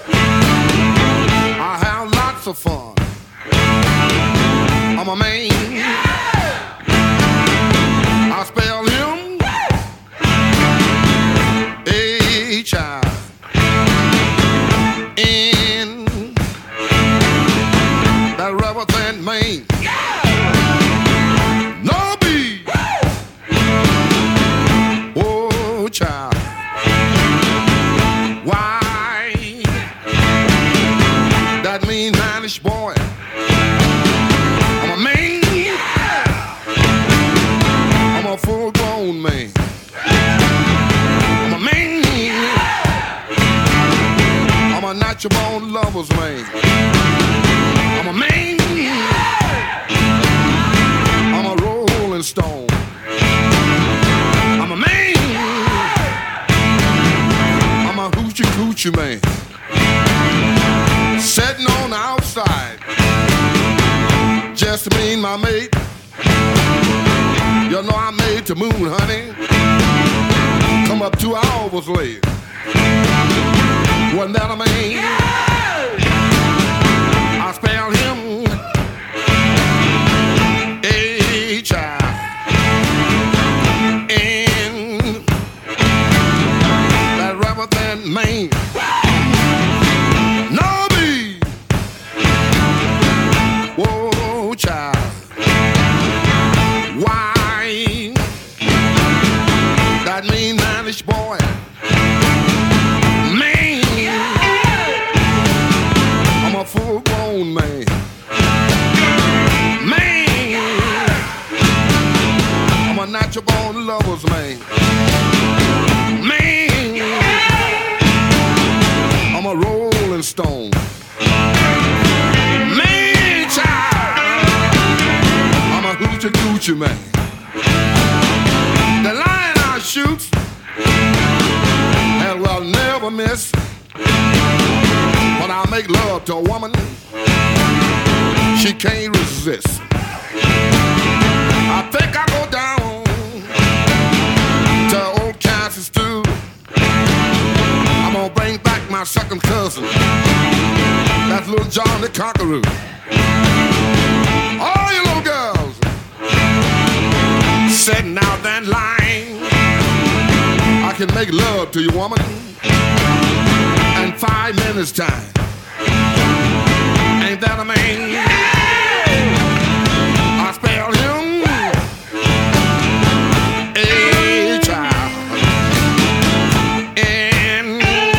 I have lots of fun. I'm a man. I spell him H-I-N. That rubber band man. No B. Oh, child. Why? That mean mannish boy. I'm a man. I'm a full-grown man. I'm a man. I'm a natural-born lover's man. I'm a man. I'm a rolling stone. I'm a man. I'm a hoochie-coochie man. Sitting on the outside, just me and my mate. You know I made the moon, honey. Come up 2 hours late. Wasn't that a man? I spelled him H-I-N. That rubber band man. No B. Whoa, child. Why? That mean mannish boy. Man. I'm a full-grown man. Man. I'm a natural-born lover's man. Man. I'm a rolling stone. Man, child. I'm a hoochie-coochie man. The line I shoot, and will never miss. When I make love to a woman, she can't resist. I think I go down to old Kansas stew. I'm gonna bring back my second cousin. That's little John the Conqueror. All you little girls sitting out that line, I can make love to you, woman, in 5 minutes time. Ain't that a man? I spell him H-I-N.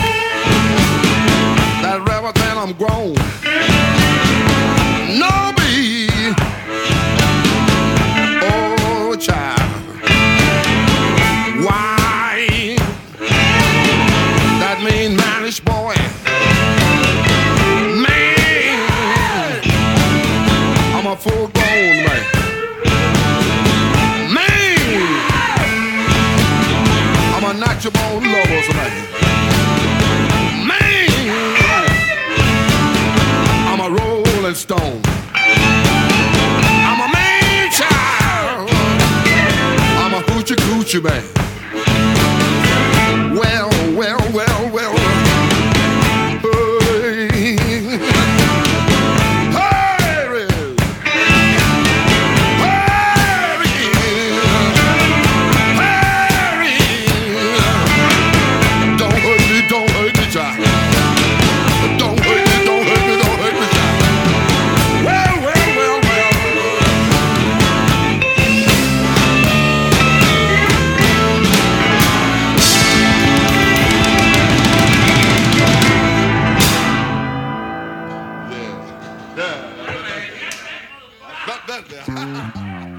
That rubber band I'm grown. No B. Oh, child. Why? That mean mannish boy. Man. I'm a full-grown man. Man. I'm a natural lover's man. Man. I'm a rolling stone. I'm a man child. I'm a hoochie-coochie man. Well, well, well, well. Hey. Hurry. Hurry. Bello.